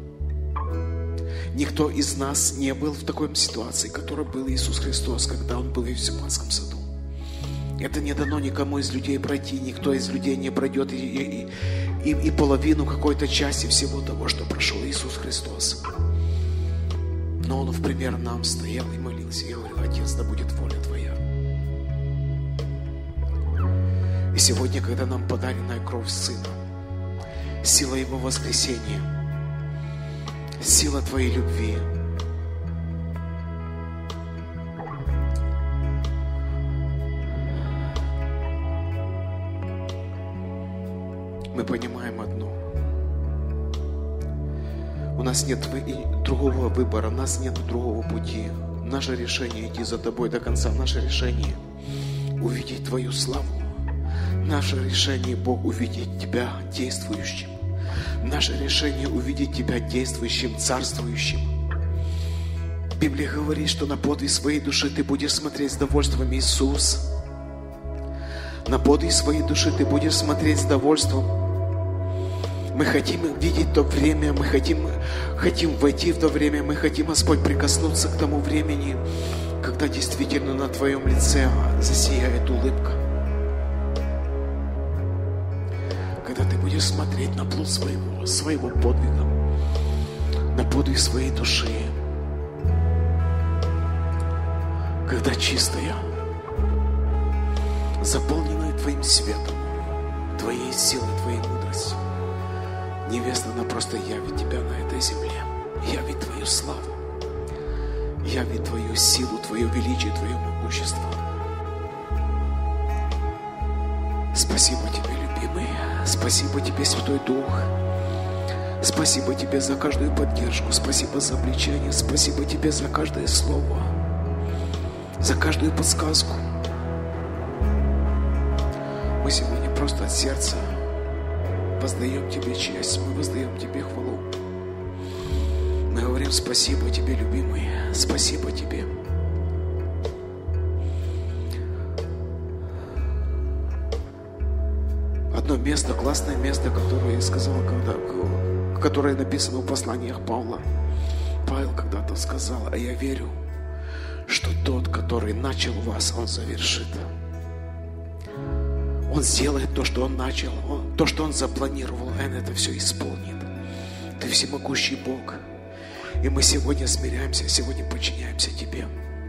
Никто из нас не был в такой ситуации, которой был Иисус Христос, когда Он был в Гефсиманском саду. Это не дано никому из людей пройти, никто из людей не пройдет и, и, и, и половину какой-то части всего того, что прошел Иисус Христос. Но Он в пример нам стоял и молился, и говорил: Отец, да будет воля Твоя. И сегодня, когда нам подарена кровь Сына, сила Его воскресения, сила Твоей любви, мы понимаем одно. У нас нет другого выбора, у нас нет другого пути. Наше решение идти за Тобой до конца, наше решение увидеть Твою славу. Наше решение, Бог, увидеть Тебя действующим. Наше решение увидеть Тебя действующим, царствующим. Библия говорит, что на подвиг своей души Ты будешь смотреть с довольством, Иисус. На подвиг своей души Ты будешь смотреть с довольством. Мы хотим видеть то время, мы хотим, хотим войти в то время, мы хотим, Господь, прикоснуться к тому времени, когда действительно на Твоем лице засияет улыбка. Когда Ты будешь смотреть на плод своего, своего подвига, на подвиг своей души. Когда чистая, заполненная Твоим светом, Твоей силой, Твоей мудростью, невеста, она просто явит Тебя на этой земле, явит Твою славу, явит Твою силу, Твое величие, Твое могущество. Спасибо Тебе, любимый, спасибо Тебе, Святой Дух, спасибо Тебе за каждую поддержку, спасибо за обличение, спасибо Тебе за каждое слово, за каждую подсказку. Мы сегодня просто от сердца воздаем Тебе честь, мы воздаем Тебе хвалу. Мы говорим спасибо Тебе, любимый, спасибо Тебе. Одно место, классное место, которое я сказал, когда, которое написано в посланиях Павла. Павел когда-то сказал: а я верю, что тот, который начал вас, он завершит. Он сделает то, что Он начал, он, то, что Он запланировал, Он это все исполнит. Ты всемогущий Бог. И мы сегодня смиряемся, сегодня подчиняемся Тебе.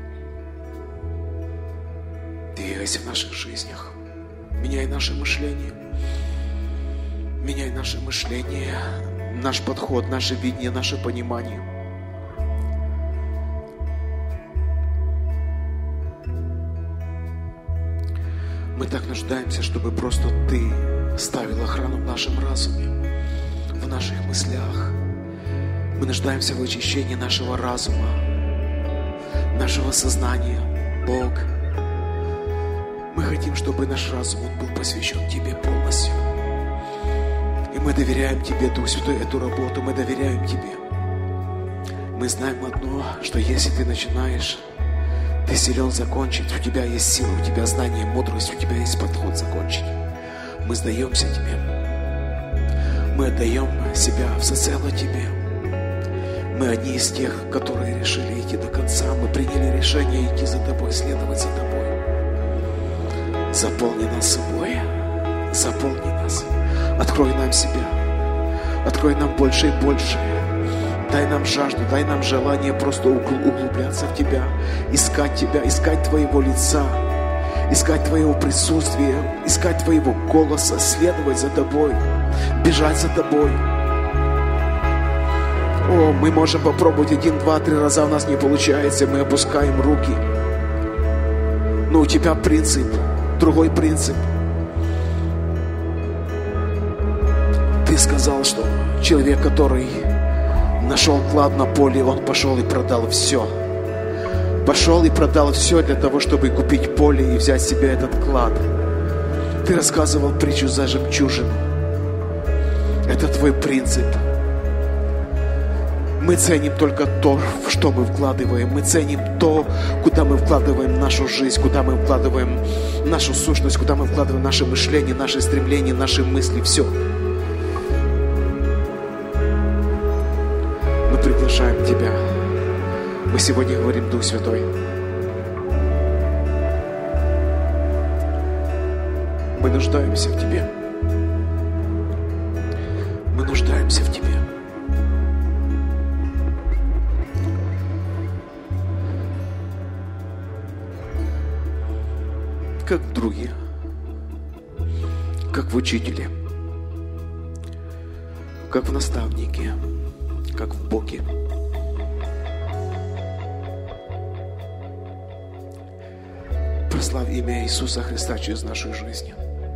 Двигайся в наших жизнях. Меняй наше мышление. Меняй наше мышление, наш подход, наше видение, наше понимание. Мы так нуждаемся, чтобы просто Ты ставил охрану в нашем разуме, в наших мыслях. Мы нуждаемся в очищении нашего разума, нашего сознания. Бог, мы хотим, чтобы наш разум он был посвящен Тебе полностью. И мы доверяем Тебе, Дух Святой, эту работу, мы доверяем Тебе. Мы знаем одно, что если Ты начинаешь, Ты силен закончить, у Тебя есть сила, у Тебя знание, мудрость, у Тебя есть подход закончить. Мы сдаемся Тебе. Мы отдаем себя всецело Тебе. Мы одни из тех, которые решили идти до конца. Мы приняли решение идти за Тобой, следовать за Тобой. Заполни нас собой. Заполни нас. Открой нам себя. Открой нам больше и больше. Дай нам жажду, дай нам желание просто углубляться в Тебя, искать Тебя, искать Твоего лица, искать Твоего присутствия, искать Твоего голоса, следовать за Тобой, бежать за Тобой. О, мы можем попробовать один, два, три раза, у нас не получается, мы опускаем руки. Но у Тебя принцип, другой принцип. Ты сказал, что человек, который нашел клад на поле, он пошел и продал все. Пошел и продал все для того, чтобы купить поле и взять себе этот клад. Ты рассказывал притчу за жемчужину. Это Твой принцип. Мы ценим только то, в что мы вкладываем. Мы ценим то, куда мы вкладываем нашу жизнь, куда мы вкладываем нашу сущность, куда мы вкладываем наше мышление, наши стремления, наши мысли, все. Приглашаем Тебя. Мы сегодня говорим: Дух Святой, Мы нуждаемся в Тебе. Мы нуждаемся в Тебе. Как в друге, как в учителе, как в наставнике, как в Боге. Прославь имя Иисуса Христа через нашу жизнь.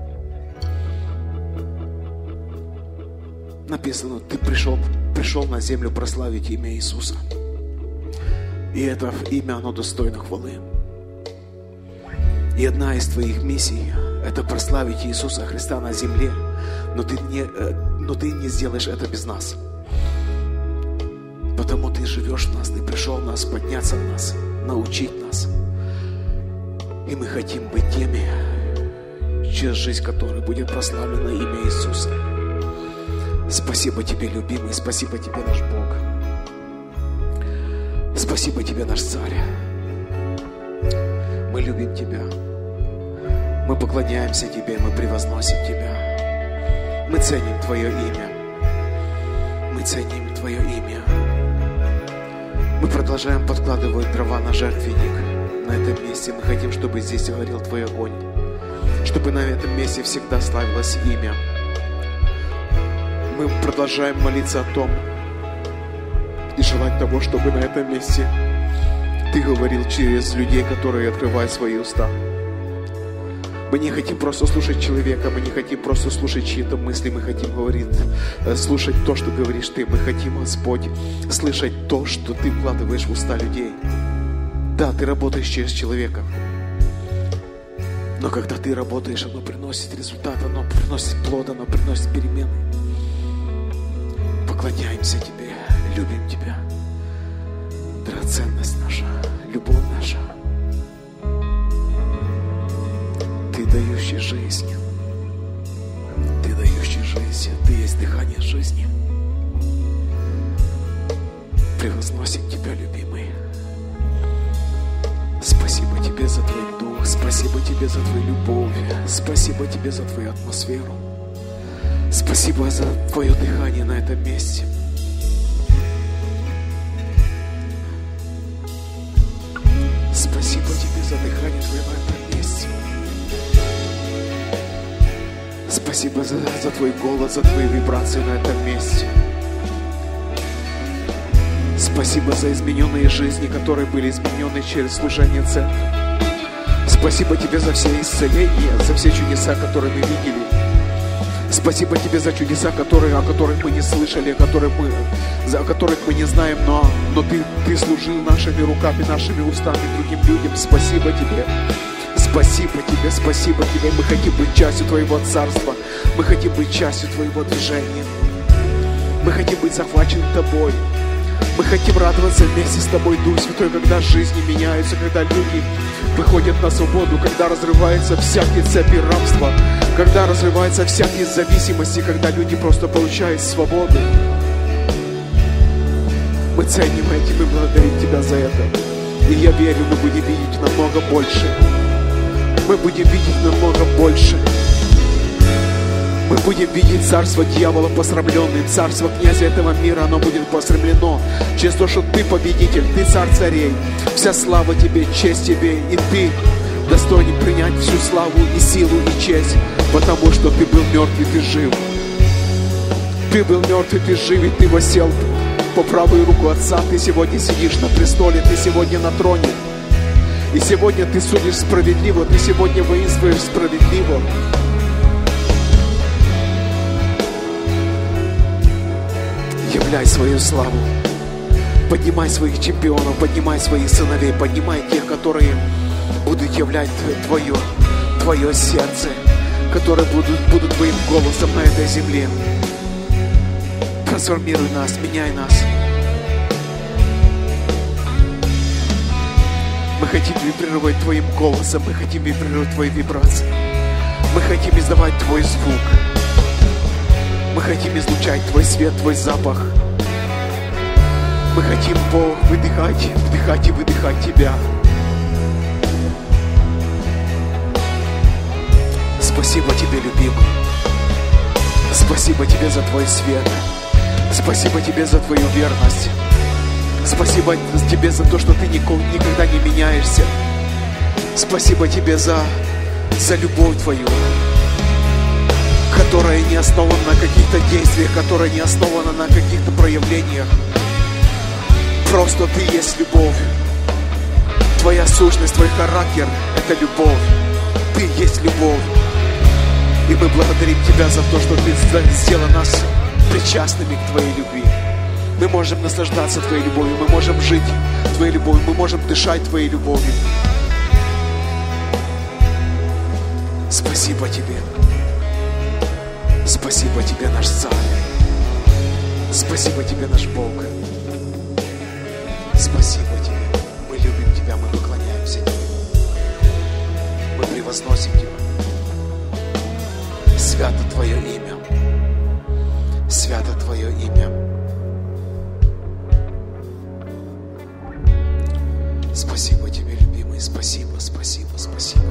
Написано, ты пришел, пришел на землю прославить имя Иисуса. И это имя, оно достойно хвалы. И одна из твоих миссий – это прославить Иисуса Христа на земле. Но ты не, но ты не сделаешь это без нас. Потому ты живешь в нас, ты пришел в нас, подняться в нас, научить нас. И мы хотим быть теми, через жизнь которой будет прославлено имя Иисуса. Спасибо Тебе, любимый, спасибо Тебе, наш Бог. Спасибо Тебе, наш Царь. Мы любим Тебя. Мы поклоняемся Тебе, мы превозносим Тебя. Мы ценим Твое имя. Мы ценим Твое имя. Мы продолжаем подкладывать дрова на жертвенник. На этом месте мы хотим, чтобы здесь горел Твой огонь. Чтобы на этом месте всегда славилось имя. Мы продолжаем молиться о том и желать того, чтобы на этом месте Ты говорил через людей, которые открывают свои уста. Мы не хотим просто слушать человека, мы не хотим просто слушать чьи-то мысли, мы хотим говорить, слушать то, что говоришь Ты. Мы хотим, Господь, слышать то, что Ты вкладываешь в уста людей. Да, Ты работаешь через человека, но когда Ты работаешь, оно приносит результат, оно приносит плод, оно приносит перемены. Поклоняемся Тебе, любим Тебя. Драгоценность наша, любовь наша. Ты дающий жизнь. Ты дающий жизнь. Ты есть дыхание жизни. Превозносим Тебя, любимый. Спасибо Тебе за Твой дух. Спасибо Тебе за Твою любовь. Спасибо Тебе за Твою атмосферу. Спасибо за Твое дыхание на этом месте. Спасибо Тебе за дыхание Твое на этом месте. Спасибо за, за Твой голос, за Твои вибрации на этом месте. Спасибо за измененные жизни, которые были изменены через служение церкви. Спасибо Тебе за все исцеления, за все чудеса, которые мы видели. Спасибо Тебе за чудеса, которые, о которых мы не слышали, о которых мы, за, о которых мы не знаем, но, но ты, ты служил нашими руками, нашими устами другим людям. Спасибо Тебе. Спасибо Тебе, спасибо Тебе. Мы хотим быть частью Твоего Царства. Мы хотим быть частью Твоего движения. Мы хотим быть захвачены Тобой. Мы хотим радоваться вместе с Тобой, Дух Святой, когда жизни меняются, когда люди выходят на свободу, когда разрываются всякие цепи рабства, когда разрываются всякие зависимости, когда люди просто получают свободу. Мы ценим этим и благодарим Тебя за это. И я верю, мы будем видеть намного больше. Мы будем видеть намного больше. Мы будем видеть царство дьявола посрамленным, царство князя этого мира, оно будет посрамлено через то, что Ты победитель, Ты царь царей. Вся слава Тебе, честь Тебе, и Ты достоин принять всю славу и силу и честь, потому что Ты был мертв и Ты жив. Ты был мертв и Ты жив, и Ты воссел по правую руку Отца. Ты сегодня сидишь на престоле, Ты сегодня на троне. И сегодня Ты судишь справедливо, Ты сегодня воинствуешь справедливо. Являй свою славу. Поднимай своих чемпионов, поднимай своих сыновей, поднимай тех, которые будут являть Твое, Твое сердце, которые будут, будут Твоим голосом на этой земле. Трансформируй нас, меняй нас. Мы хотим вибрировать Твоим голосом, мы хотим вибрировать Твои вибрации. Мы хотим издавать Твой звук. Мы хотим излучать Твой свет, Твой запах. Мы хотим, Бог, выдыхать, вдыхать и выдыхать Тебя. Спасибо Тебе, любимый. Спасибо Тебе за Твой свет. Спасибо Тебе за Твою верность. Спасибо Тебе за то, что Ты никогда не меняешься. Спасибо Тебе за, за любовь Твою, которая не основана на каких-то действиях, которая не основана на каких-то проявлениях. Просто Ты есть любовь. Твоя сущность, Твой характер – это любовь. Ты есть любовь. И мы благодарим Тебя за то, что Ты сделал нас причастными к Твоей любви. Мы можем наслаждаться Твоей любовью, мы можем жить Твоей любовью, мы можем дышать Твоей любовью. Спасибо Тебе. Спасибо Тебе, наш Царь. Спасибо Тебе, наш Бог. Спасибо Тебе. Мы любим Тебя, мы поклоняемся Тебе. Мы превозносим Тебя. Свято Твое имя. Свято Твое имя. Спасибо Тебе, любимый. Спасибо, спасибо, спасибо.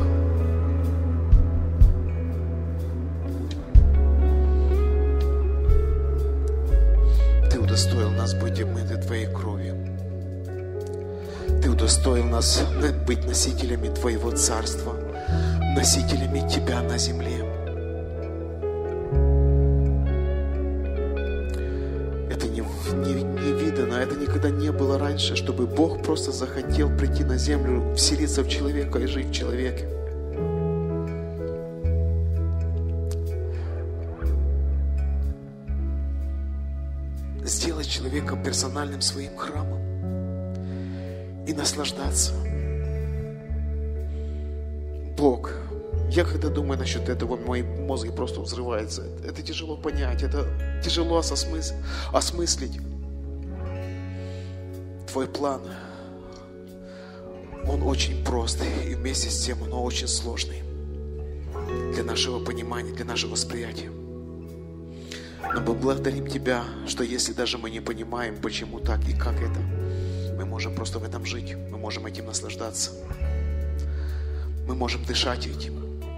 Ты удостоил нас быть омыты Твоей кровью. Ты удостоил нас быть носителями Твоего Царства, носителями Тебя на земле. Это не, не, не видано, это никогда не было раньше, чтобы Бог просто захотел прийти на землю, вселиться в человека и жить в человеке. Сделать человека персональным своим храмом и наслаждаться. Бог, я когда думаю насчет этого, мой мозг просто взрывается. Это тяжело понять, это тяжело осмыс... осмыслить. Твой план, он очень простый, и вместе с тем он очень сложный для нашего понимания, для нашего восприятия. Но мы благодарим Тебя, что если даже мы не понимаем, почему так и как это, мы можем просто в этом жить, мы можем этим наслаждаться, мы можем дышать этим.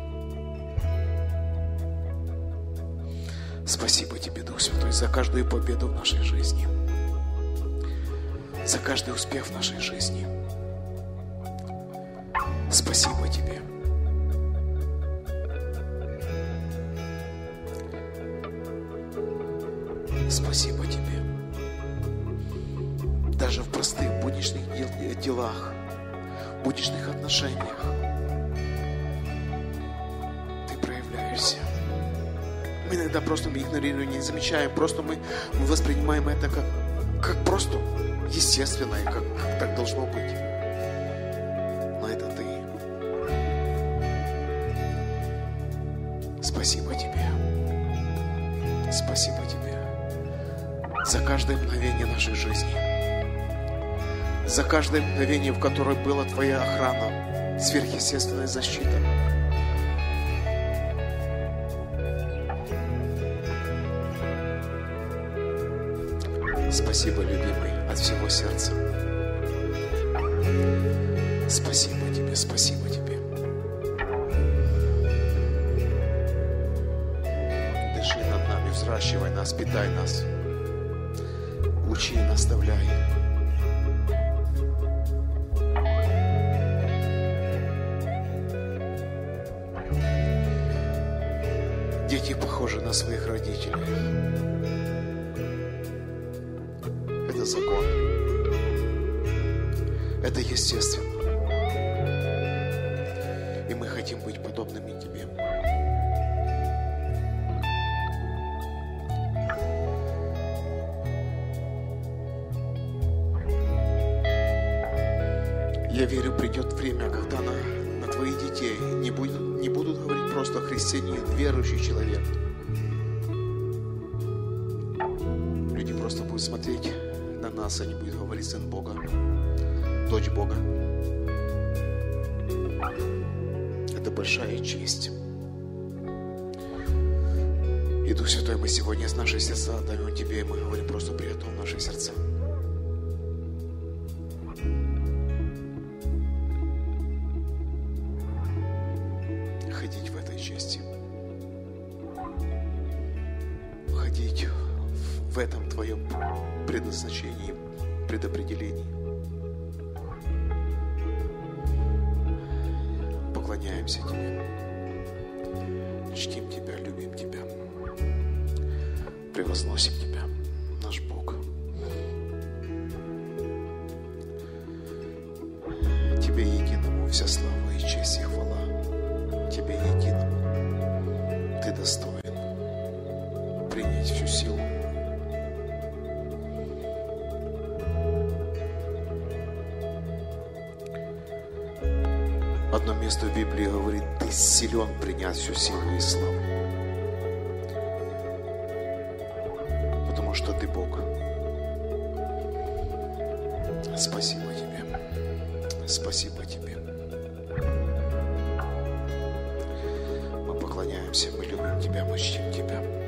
Спасибо Тебе, Дух Святой, за каждую победу в нашей жизни, за каждый успех в нашей жизни. Спасибо Тебе. Спасибо Тебе. Даже в простых будничных дел, делах, будничных отношениях Ты проявляешься. Мы иногда просто мы игнорируем, не замечаем, просто мы, мы воспринимаем это как, как просто естественное, как, как так должно быть. Но это Ты. Спасибо Тебе. Спасибо Тебе за каждое мгновение нашей жизни, за каждое мгновение, в которое была Твоя охрана, сверхъестественная защита. Спасибо, любимый, от всего сердца. Спасибо Тебе, спасибо Тебе. Дыши над нами, взращивай нас, питай нас. Учи и наставляй. Дети похожи на своих родителей. Это закон. Это естественно. И мы хотим быть подобными Тебе. Я верю, придет время, когда на, на Твоих детей не будут, не будут говорить просто христианин, верующий человек. Люди просто будут смотреть на нас, они будут говорить: сын Бога, дочь Бога. Это большая честь. И Дух Святой, мы сегодня из наших сердца отдаем Тебе, и мы говорим: просто приготовь наши сердца. Ходить в этой чести. в этом Твоем предназначении, предопределении. Поклоняемся Тебе, чтим Тебя, любим Тебя, превозносим Тебя, наш Бог. Тебе единому вся слава и честь и хвала. Тебе единому Ты достоин принять всю силу. Одно место в Библии говорит: Ты силен принять всю силу и славу, потому что Ты Бог. Спасибо Тебе. Спасибо Тебе. Мы поклоняемся, мы любим Тебя, мы чтим Тебя.